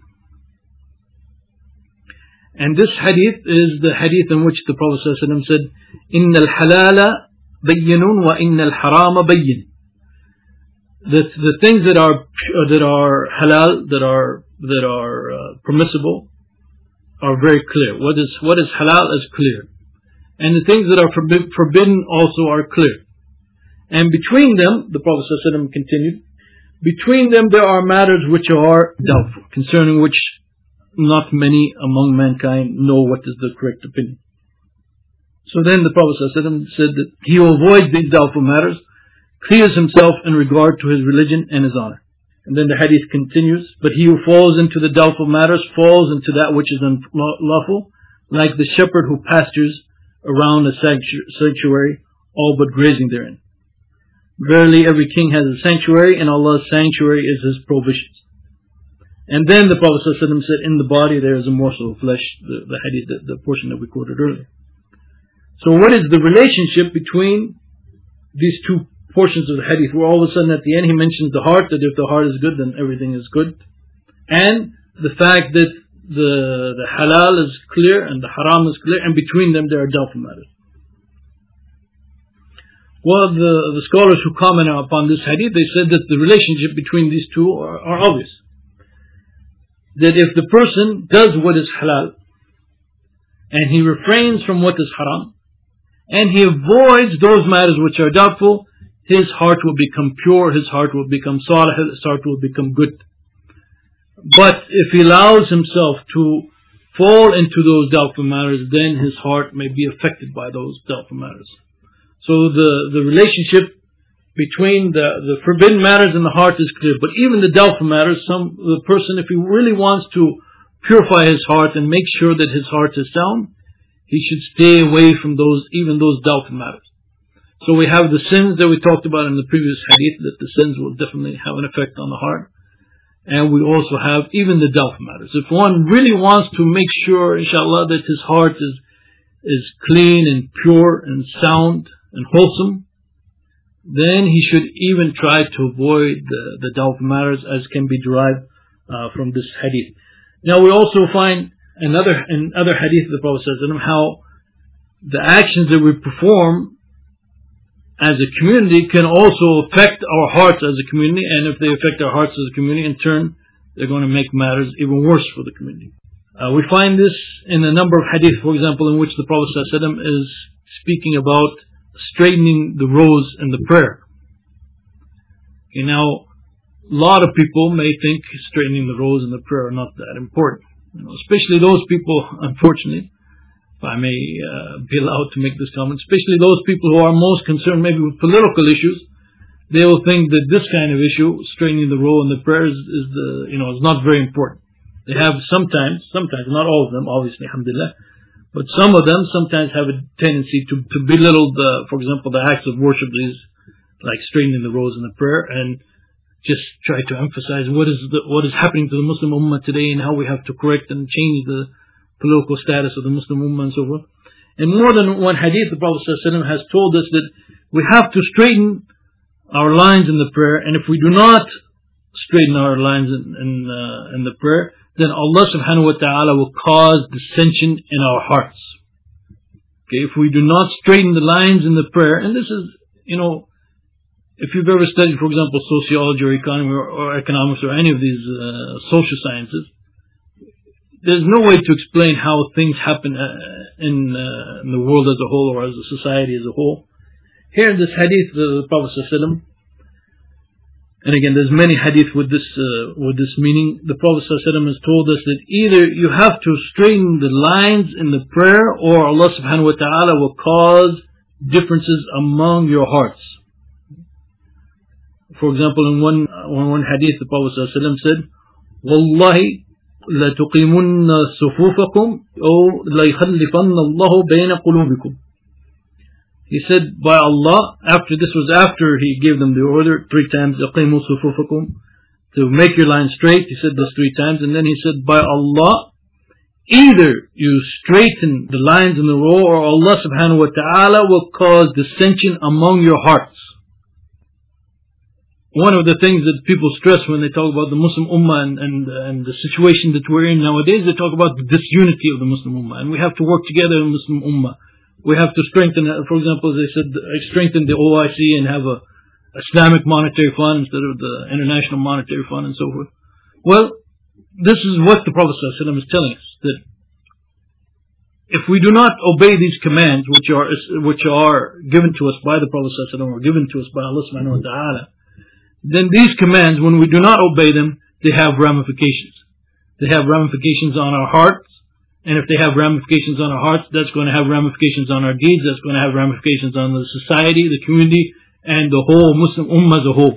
And this hadith is the hadith in which the Prophet ﷺ said, "Inna al-halala bayyinun wa inna al-harama bayyin." The the things that are that are halal, that are that are uh, permissible, are very clear. What is what is halal is clear, and the things that are forbid, forbidden also are clear. And between them, the Prophet ﷺ continued, between them there are matters which are doubtful, concerning which not many among mankind know what is the correct opinion. So then the Prophet ﷺ said that he who avoids these doubtful matters clears himself in regard to his religion and his honor. And then the hadith continues, but he who falls into the doubtful matters falls into that which is unlawful, like the shepherd who pastures around a sanctuary, all but grazing therein. Verily every king has a sanctuary, and Allah's sanctuary is his provisions. And then the Prophet ﷺ said, in the body there is a morsel of flesh, the, the hadith, the, the portion that we quoted earlier. So what is the relationship between these two portions of the hadith, where all of a sudden at the end he mentions the heart, that if the heart is good, then everything is good, and the fact that the, the halal is clear and the haram is clear, and between them there are doubtful matters? Well, the, the scholars who comment upon this hadith, they said that the relationship between these two are, are obvious. That if the person does what is halal, and he refrains from what is haram, and he avoids those matters which are doubtful, his heart will become pure, his heart will become salih, his heart will become good. But if he allows himself to fall into those doubtful matters, then his heart may be affected by those doubtful matters. So the, the relationship between the, the forbidden matters and the heart is clear. But even the doubtful matters, some the person, if he really wants to purify his heart and make sure that his heart is sound, he should stay away from those, even those doubtful matters. So we have the sins that we talked about in the previous hadith, that the sins will definitely have an effect on the heart. And we also have even the doubtful matters. If one really wants to make sure, inshallah, that his heart is, is clean and pure and sound and wholesome, then he should even try to avoid the, the doubtful matters, as can be derived uh, from this hadith. Now we also find another, in other hadith of the Prophet ﷺ, how the actions that we perform as a community can also affect our hearts as a community, and if they affect our hearts as a community, in turn, they're going to make matters even worse for the community. Uh, we find this in a number of hadith, for example, in which the Prophet ﷺ is speaking about straightening the rows in the prayer. Okay, now, a lot of people may think straightening the rows in the prayer are not that important. You know, especially those people, unfortunately, if I may uh, be allowed to make this comment, especially those people who are most concerned maybe with political issues, they will think that this kind of issue, straightening the row in the prayer, is, is the you know is not very important. They have sometimes, sometimes, not all of them, obviously, alhamdulillah, but some of them sometimes have a tendency to, to belittle the, for example, the acts of worship, these like straightening the rows in the prayer, and just try to emphasize what is the, what is happening to the Muslim Ummah today and how we have to correct and change the political status of the Muslim Ummah and so forth. In more than one hadith, the Prophet ﷺ has told us that we have to straighten our lines in the prayer, and if we do not straighten our lines in, in, uh, in the prayer, then Allah subhanahu wa ta'ala will cause dissension in our hearts. Okay, if we do not straighten the lines in the prayer, and this is, you know, if you've ever studied, for example, sociology or economy or, or economics or any of these uh, social sciences, there's no way to explain how things happen uh, in, uh, in the world as a whole or as a society as a whole. Here in this hadith, the Prophet ﷺ, and again, there's many hadith with this uh, with this meaning. The Prophet ﷺ has told us that either you have to straighten the lines in the prayer, or Allah subhanahu wa ta'ala will cause differences among your hearts. For example, in one in one hadith, the Prophet ﷺ said, "Wallahi la tuqimunna sufufakum, aw la yakhlifan Allah bayna qulubikum." He said, by Allah, after this was after he gave them the order three times, aqimu sufufakum, to make your line straight. He said this three times, and then he said, by Allah, either you straighten the lines in the row, or Allah subhanahu wa ta'ala will cause dissension among your hearts. One of the things that people stress when they talk about the Muslim Ummah and, and, and the situation that we're in nowadays, they talk about the disunity of the Muslim Ummah, and we have to work together in the Muslim Ummah. We have to strengthen, for example, as they said, strengthen the O I C and have a Islamic monetary fund instead of the International Monetary Fund and so forth. Well, this is what the Prophet ﷺ is telling us, that if we do not obey these commands, which are which are given to us by the Prophet ﷺ or given to us by Allah subhanahu wa ta'ala, then these commands, when we do not obey them, they have ramifications. They have ramifications on our hearts. And if they have ramifications on our hearts, that's going to have ramifications on our deeds, that's going to have ramifications on the society, the community, and the whole Muslim Ummah as a whole.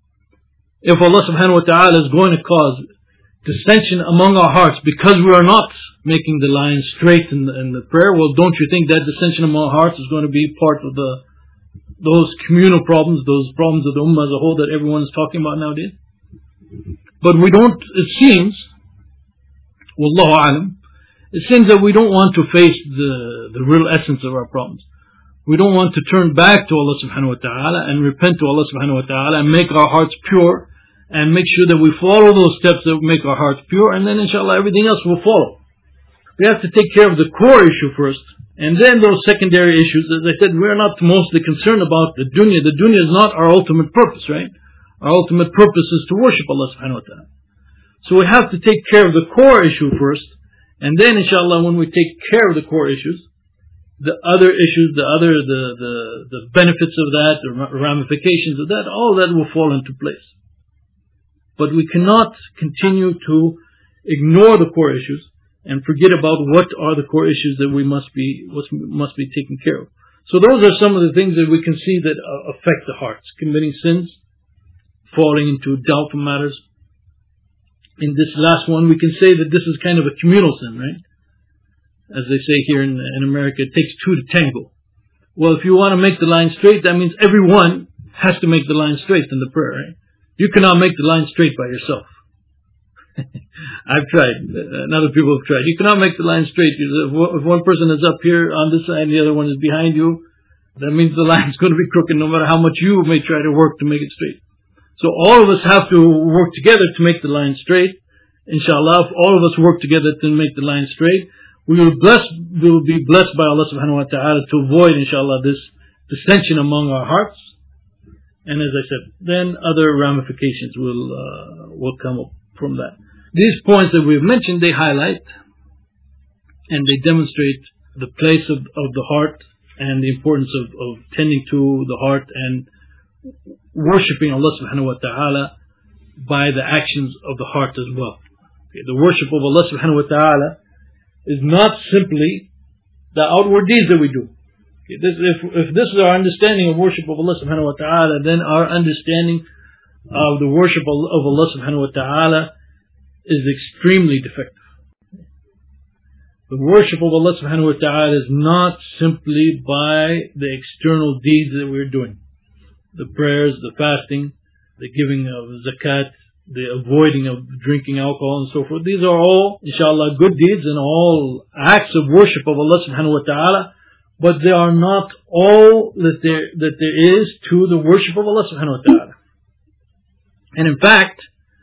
If Allah subhanahu wa ta'ala is going to cause dissension among our hearts because we are not making the line straight in the, in the prayer, well, don't you think that dissension among our hearts is going to be part of the those communal problems, those problems of the Ummah as a whole that everyone is talking about nowadays? But we don't, it seems, Wallahu alam, it seems that we don't want to face the, the real essence of our problems. We don't want to turn back to Allah subhanahu wa ta'ala and repent to Allah subhanahu wa ta'ala and make our hearts pure and make sure that we follow those steps that make our hearts pure, and then inshallah everything else will follow. We have to take care of the core issue first, and then those secondary issues. As I said, we're not mostly concerned about the dunya. The dunya is not our ultimate purpose, right? Our ultimate purpose is to worship Allah subhanahu wa ta'ala. So we have to take care of the core issue first. And then, inshallah, when we take care of the core issues, the other issues, the other, the, the, the benefits of that, the ramifications of that, all that will fall into place. But we cannot continue to ignore the core issues and forget about what are the core issues that we must be, must be taken care of. So those are some of the things that we can see that affect the hearts. Committing sins, falling into doubtful matters. In this last one, we can say that this is kind of a communal sin, right? As they say here in, in America, it takes two to tango. Well, if you want to make the line straight, that means everyone has to make the line straight in the prayer, right? You cannot make the line straight by yourself. I've tried, and other people have tried. You cannot make the line straight. If one person is up here on this side and the other one is behind you, that means the line is going to be crooked no matter how much you may try to work to make it straight. So all of us have to work together to make the line straight. Inshallah, if all of us work together to make the line straight, we will bless, we will be blessed by Allah subhanahu wa ta'ala to avoid, inshallah, this dissension among our hearts. And as I said, then other ramifications will, uh, will come up from that. These points that we've mentioned, they highlight and they demonstrate the place of, of the heart and the importance of, of tending to the heart and worshipping Allah subhanahu wa ta'ala by the actions of the heart as well. Okay, the worship of Allah subhanahu wa ta'ala is not simply the outward deeds that we do. Okay, this, if, if this is our understanding of worship of Allah subhanahu wa ta'ala, then our understanding of the worship of Allah subhanahu wa ta'ala is extremely defective. The worship of Allah subhanahu wa ta'ala is not simply by the external deeds that we're doing. The prayers, the fasting, the giving of zakat, the avoiding of drinking alcohol and so forth. These are all, inshallah, good deeds and all acts of worship of Allah subhanahu wa ta'ala, but they are not all that there, that there is to the worship of Allah subhanahu wa ta'ala. And in fact,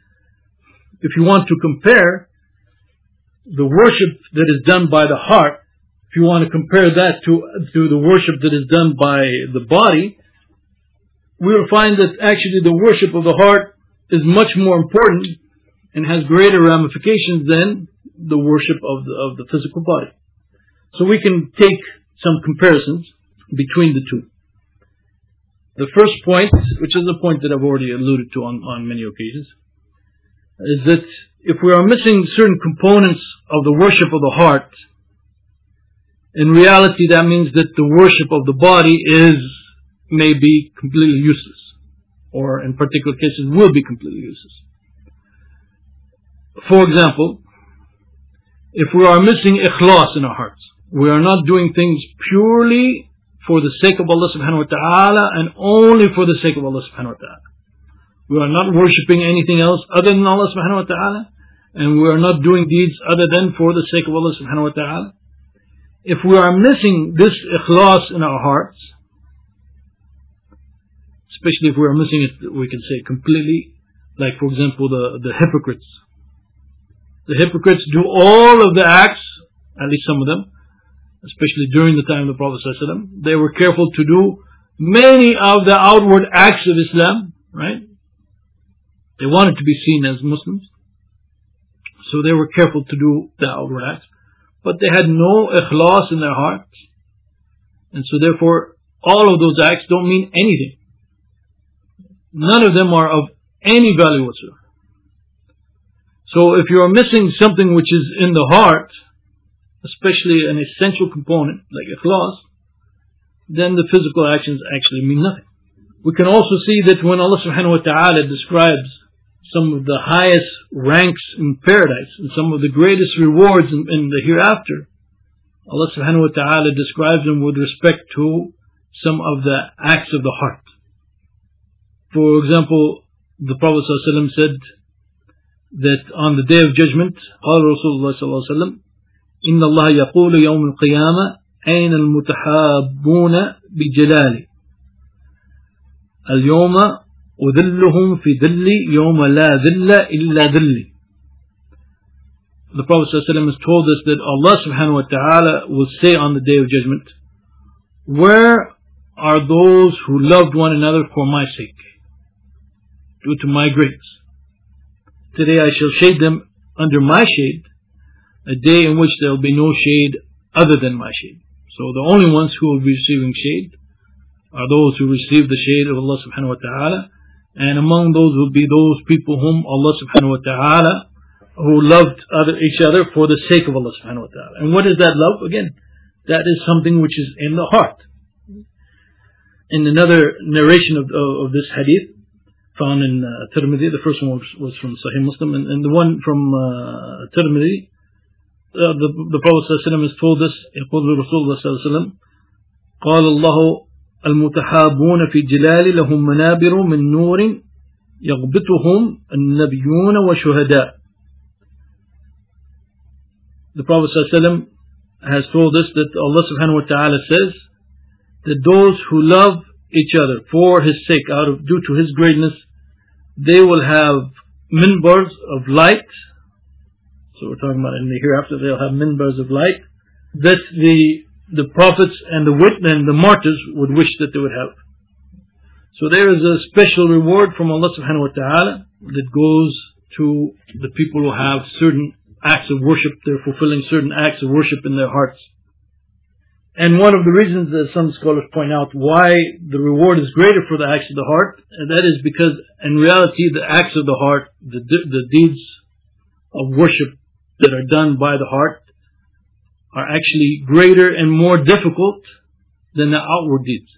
if you want to compare the worship that is done by the heart, if you want to compare that to, to the worship that is done by the body, we will find that actually the worship of the heart is much more important and has greater ramifications than the worship of the, of the physical body. So we can take some comparisons between the two. The first point, which is a point that I've already alluded to on, on many occasions, is that if we are missing certain components of the worship of the heart, in reality that means that the worship of the body is, may be completely useless, or in particular cases will be completely useless. For example, if we are missing ikhlas in our hearts, we are not doing things purely for the sake of Allah subhanahu wa ta'ala and only for the sake of Allah subhanahu wa ta'ala. We are not worshipping anything else other than Allah subhanahu wa ta'ala, and we are not doing deeds other than for the sake of Allah subhanahu wa ta'ala. If we are missing this ikhlas in our hearts, especially if we are missing it, we can say completely, like for example the, the hypocrites. The hypocrites do all of the acts, at least some of them, especially during the time of the Prophet ﷺ. They were careful to do many of the outward acts of Islam, right? They wanted to be seen as Muslims, so they were careful to do the outward acts, but they had no ikhlas in their hearts, and so therefore all of those acts don't mean anything. None of them are of any value whatsoever. So if you are missing something which is in the heart, especially an essential component like ikhlas, then the physical actions actually mean nothing. We can also see that when Allah subhanahu wa ta'ala describes some of the highest ranks in paradise and some of the greatest rewards in, in the hereafter, Allah subhanahu wa ta'ala describes them with respect to some of the acts of the heart. For example, the Prophet ﷺ said that on the Day of Judgment, قال Rasulullah صلى الله عليه وسلم, إن الله يقول يوم القيامة أين المتحابون بجلالي اليوم أذلهم في ذلي يوم لا ذل إلا ذلي. The Prophet ﷺ has told us that Allah subhanahu wa ta'ala will say on the Day of Judgment, where are those who loved one another for my sake, due to my greatness? Today I shall shade them under my shade, a day in which there will be no shade other than my shade. So the only ones who will be receiving shade are those who receive the shade of Allah subhanahu wa ta'ala, and among those will be those people whom Allah subhanahu wa ta'ala, who loved other, each other for the sake of Allah subhanahu wa ta'ala. And what is that love? Again, that is something which is in the heart. In another narration of, of, of this hadith, found in uh, Tirmidhi, the first one was, was from Sahih Muslim, and, and the one from uh, Tirmidhi, Uh, the, the Prophet ﷺ has told us, يقول رسول الله صلى الله عليه وسلم, قال الله المتحابون في جلال لهم منابر من نور يغبطهم النبيون وشهداء. The Prophet ﷺ has told us that Allah subhanahu wa ta'ala says that those who love each other for His sake, out of due to His greatness, they will have minbars of light. So we're talking about in the hereafter, they'll have minbars of light that the the prophets and the wit and the martyrs would wish that they would have. So there is a special reward from Allah subhanahu wa ta'ala that goes to the people who have certain acts of worship. They're fulfilling certain acts of worship in their hearts. And one of the reasons that some scholars point out why the reward is greater for the acts of the heart, and that is because in reality the acts of the heart, the the deeds of worship that are done by the heart are actually greater and more difficult than the outward deeds.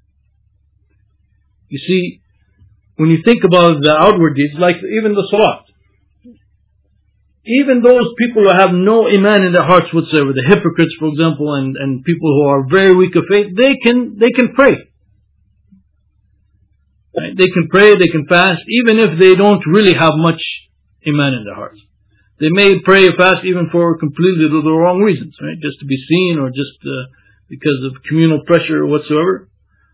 You see, when you think about the outward deeds, like even the salat, even those people who have no iman in their hearts whatsoever, the hypocrites, for example, and, and people who are very weak of faith, they can they can pray. Right? They can pray, they can fast, even if they don't really have much iman in their hearts. They may pray or fast even for completely the, the wrong reasons, right? Just to be seen or just uh, because of communal pressure or whatsoever.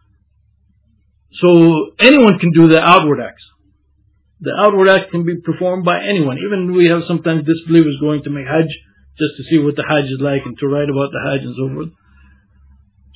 So anyone can do the outward acts. The outward act can be performed by anyone. Even we have sometimes disbelievers going to make Hajj just to see what the Hajj is like and to write about the Hajj and so forth.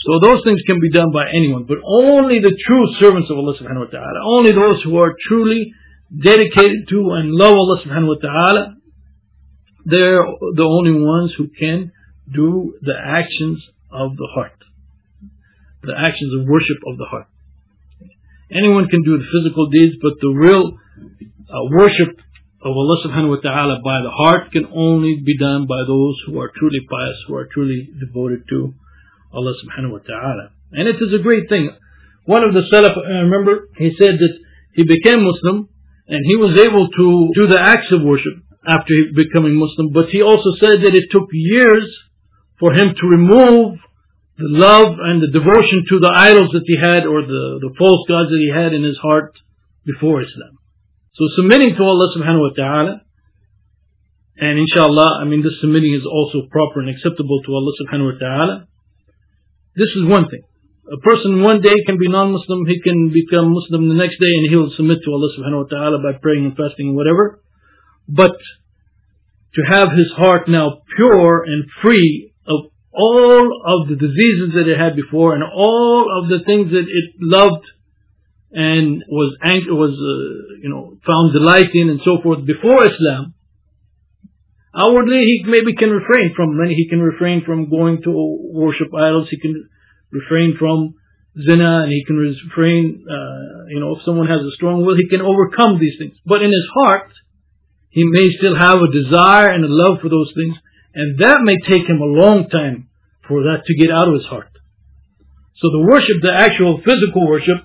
So those things can be done by anyone, but only the true servants of Allah subhanahu wa ta'ala, only those who are truly dedicated to and love Allah subhanahu wa ta'ala, they're the only ones who can do the actions of the heart, the actions of worship of the heart. Anyone can do the physical deeds, but the real uh, worship of Allah subhanahu wa ta'ala by the heart can only be done by those who are truly pious, who are truly devoted to Allah subhanahu wa ta'ala. And it is a great thing. One of the Salaf, I remember, he said that he became Muslim and he was able to do the acts of worship after becoming Muslim, but he also said that it took years for him to remove the love and the devotion to the idols that he had, or the, the false gods that he had in his heart before Islam. So submitting to Allah subhanahu wa ta'ala, and inshallah, I mean this submitting is also proper and acceptable to Allah subhanahu wa ta'ala. This is one thing. A person one day can be non-Muslim, he can become Muslim the next day, and he'll submit to Allah subhanahu wa ta'ala by praying and fasting and whatever. But to have his heart now pure and free of all of the diseases that it had before, and all of the things that it loved and was ang- was uh, you know found delight in and so forth before Islam, outwardly he maybe can refrain from many. He can refrain from going to worship idols. He can refrain from zina, and he can refrain. Uh, you know, if someone has a strong will, he can overcome these things. But in his heart, he may still have a desire and a love for those things, and that may take him a long time for that to get out of his heart. So the worship, the actual physical worship,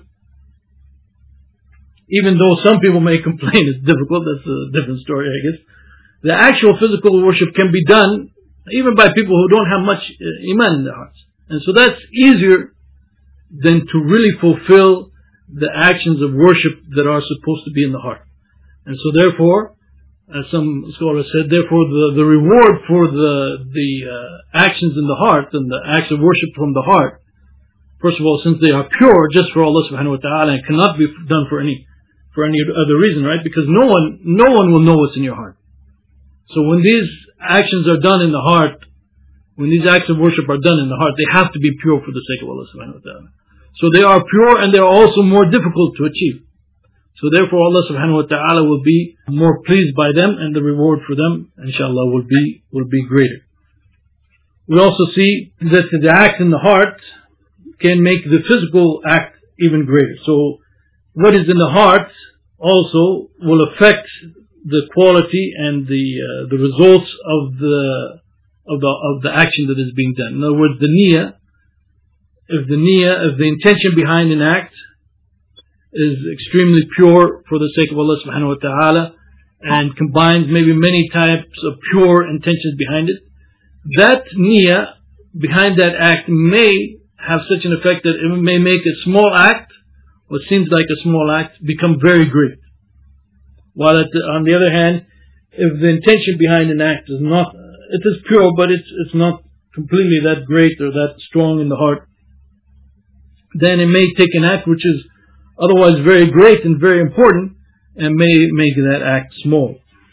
even though some people may complain it's difficult, that's a different story, I guess. The actual physical worship can be done even by people who don't have much iman in their hearts. And so that's easier than to really fulfill the actions of worship that are supposed to be in the heart. And so therefore, as some scholars said, therefore the, the reward for the, the uh, actions in the heart and the acts of worship from the heart, first of all, since they are pure just for Allah subhanahu wa ta'ala and cannot be done for any, for any other reason, right? Because no one, no one will know what's in your heart. So when these actions are done in the heart, when these acts of worship are done in the heart, they have to be pure for the sake of Allah subhanahu wa ta'ala. So they are pure, and they are also more difficult to achieve. So therefore Allah subhanahu wa ta'ala will be more pleased by them, and the reward for them, inshallah, will be, will be greater. We also see that the act in the heart can make the physical act even greater. So what is in the heart also will affect the quality and the uh, the results of the of the of the action that is being done. In other words, the niyyah, if the niyyah, if the intention behind an act is extremely pure for the sake of Allah subhanahu wa ta'ala, and combines maybe many types of pure intentions behind it, that niyyah behind that act may have such an effect that it may make a small act, what seems like a small act, become very great. While at the, on the other hand, if the intention behind an act is not, it is pure, but it's it's not completely that great or that strong in the heart, then it may take an act which is otherwise very great and very important, and may make that act small.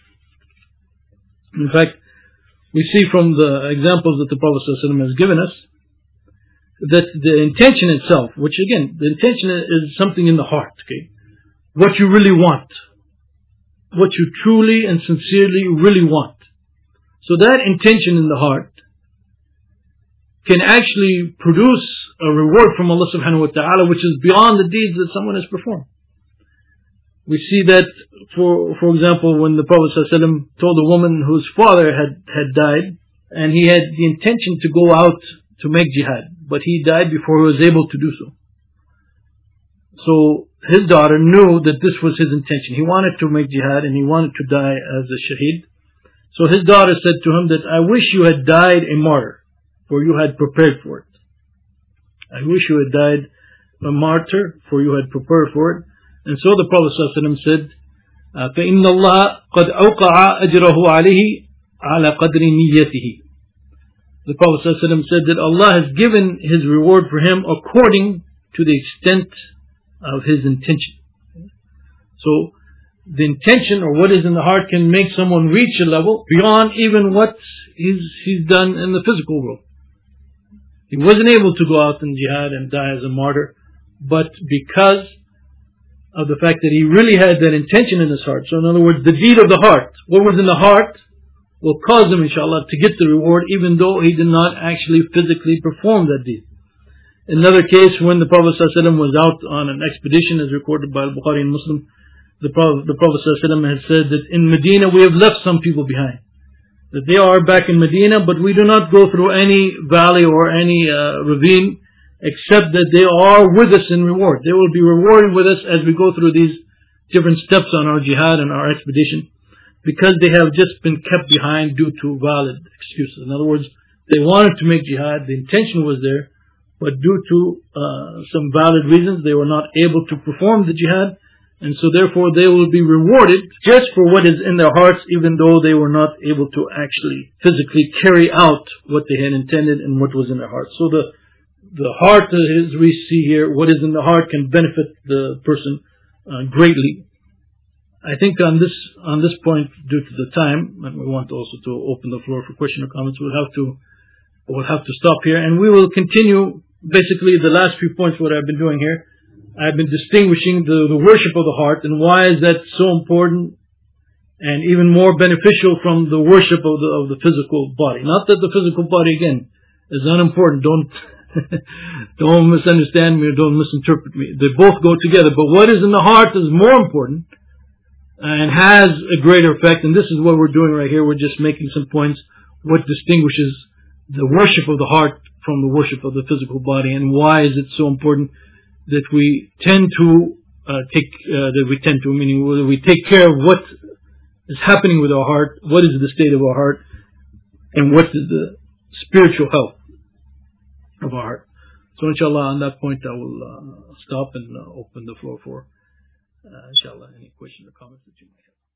In fact, we see from the examples that the Prophet ﷺ has given us that the intention itself, which again, the intention is something in the heart, okay? What you really want. What you truly and sincerely really want. So that intention in the heart can actually produce a reward from Allah subhanahu wa ta'ala which is beyond the deeds that someone has performed. We see that, for for example, when the Prophet ﷺ told a woman whose father had, had died, and he had the intention to go out to make jihad, but he died before he was able to do so. So his daughter knew that this was his intention. He wanted to make jihad and he wanted to die as a shaheed. So his daughter said to him that, I wish you had died a martyr, for you had prepared for it. I wish you had died a martyr, for you had prepared for it. And so the Prophet ﷺ said, فَإِنَّ اللَّهَ قَدْ أَوْقَعَ أَجْرَهُ عَلَيْهِ عَلَى قَدْرِ نِيَّتِهِ. The Prophet ﷺ said that Allah has given His reward for him according to the extent of his intention. So the intention, or what is in the heart, can make someone reach a level beyond even what he's, he's done in the physical world. He wasn't able to go out in jihad and die as a martyr, but because of the fact that he really had that intention in his heart. So in other words, the deed of the heart, what was in the heart, will cause him, inshallah, to get the reward, even though he did not actually physically perform that deed. Another case, when the Prophet ﷺ was out on an expedition, as recorded by Bukhari and Muslim, the Prophet, the Prophet ﷺ had said that in Medina we have left some people behind. That they are back in Medina, but we do not go through any valley or any uh, ravine, except that they are with us in reward. They will be rewarded with us as we go through these different steps on our jihad and our expedition, because they have just been kept behind due to valid excuses. In other words, they wanted to make jihad, the intention was there, but due to uh, some valid reasons, they were not able to perform the jihad, and so therefore they will be rewarded just for what is in their hearts, even though they were not able to actually physically carry out what they had intended and what was in their hearts. So the the heart, as we see here, what is in the heart can benefit the person uh, greatly. I think on this on this point, due to the time, and we want also to open the floor for question or comments, we'll have to we'll have to stop here, and we will continue. Basically, the last few points, what I've been doing here, I've been distinguishing the, the worship of the heart and why is that so important and even more beneficial from the worship of the of the physical body. Not that the physical body, again, is unimportant. Don't don't misunderstand me or don't misinterpret me. They both go together. But what is in the heart is more important and has a greater effect. And this is what we're doing right here. We're just making some points. What distinguishes the worship of the heart from the worship of the physical body, and why is it so important that we tend to uh, take uh, that we tend to meaning whether we take care of what is happening with our heart, what is the state of our heart, and what is the spiritual health of our heart. So inshallah, on that point I will uh, stop and uh, open the floor for uh, inshallah any questions or comments that you may have.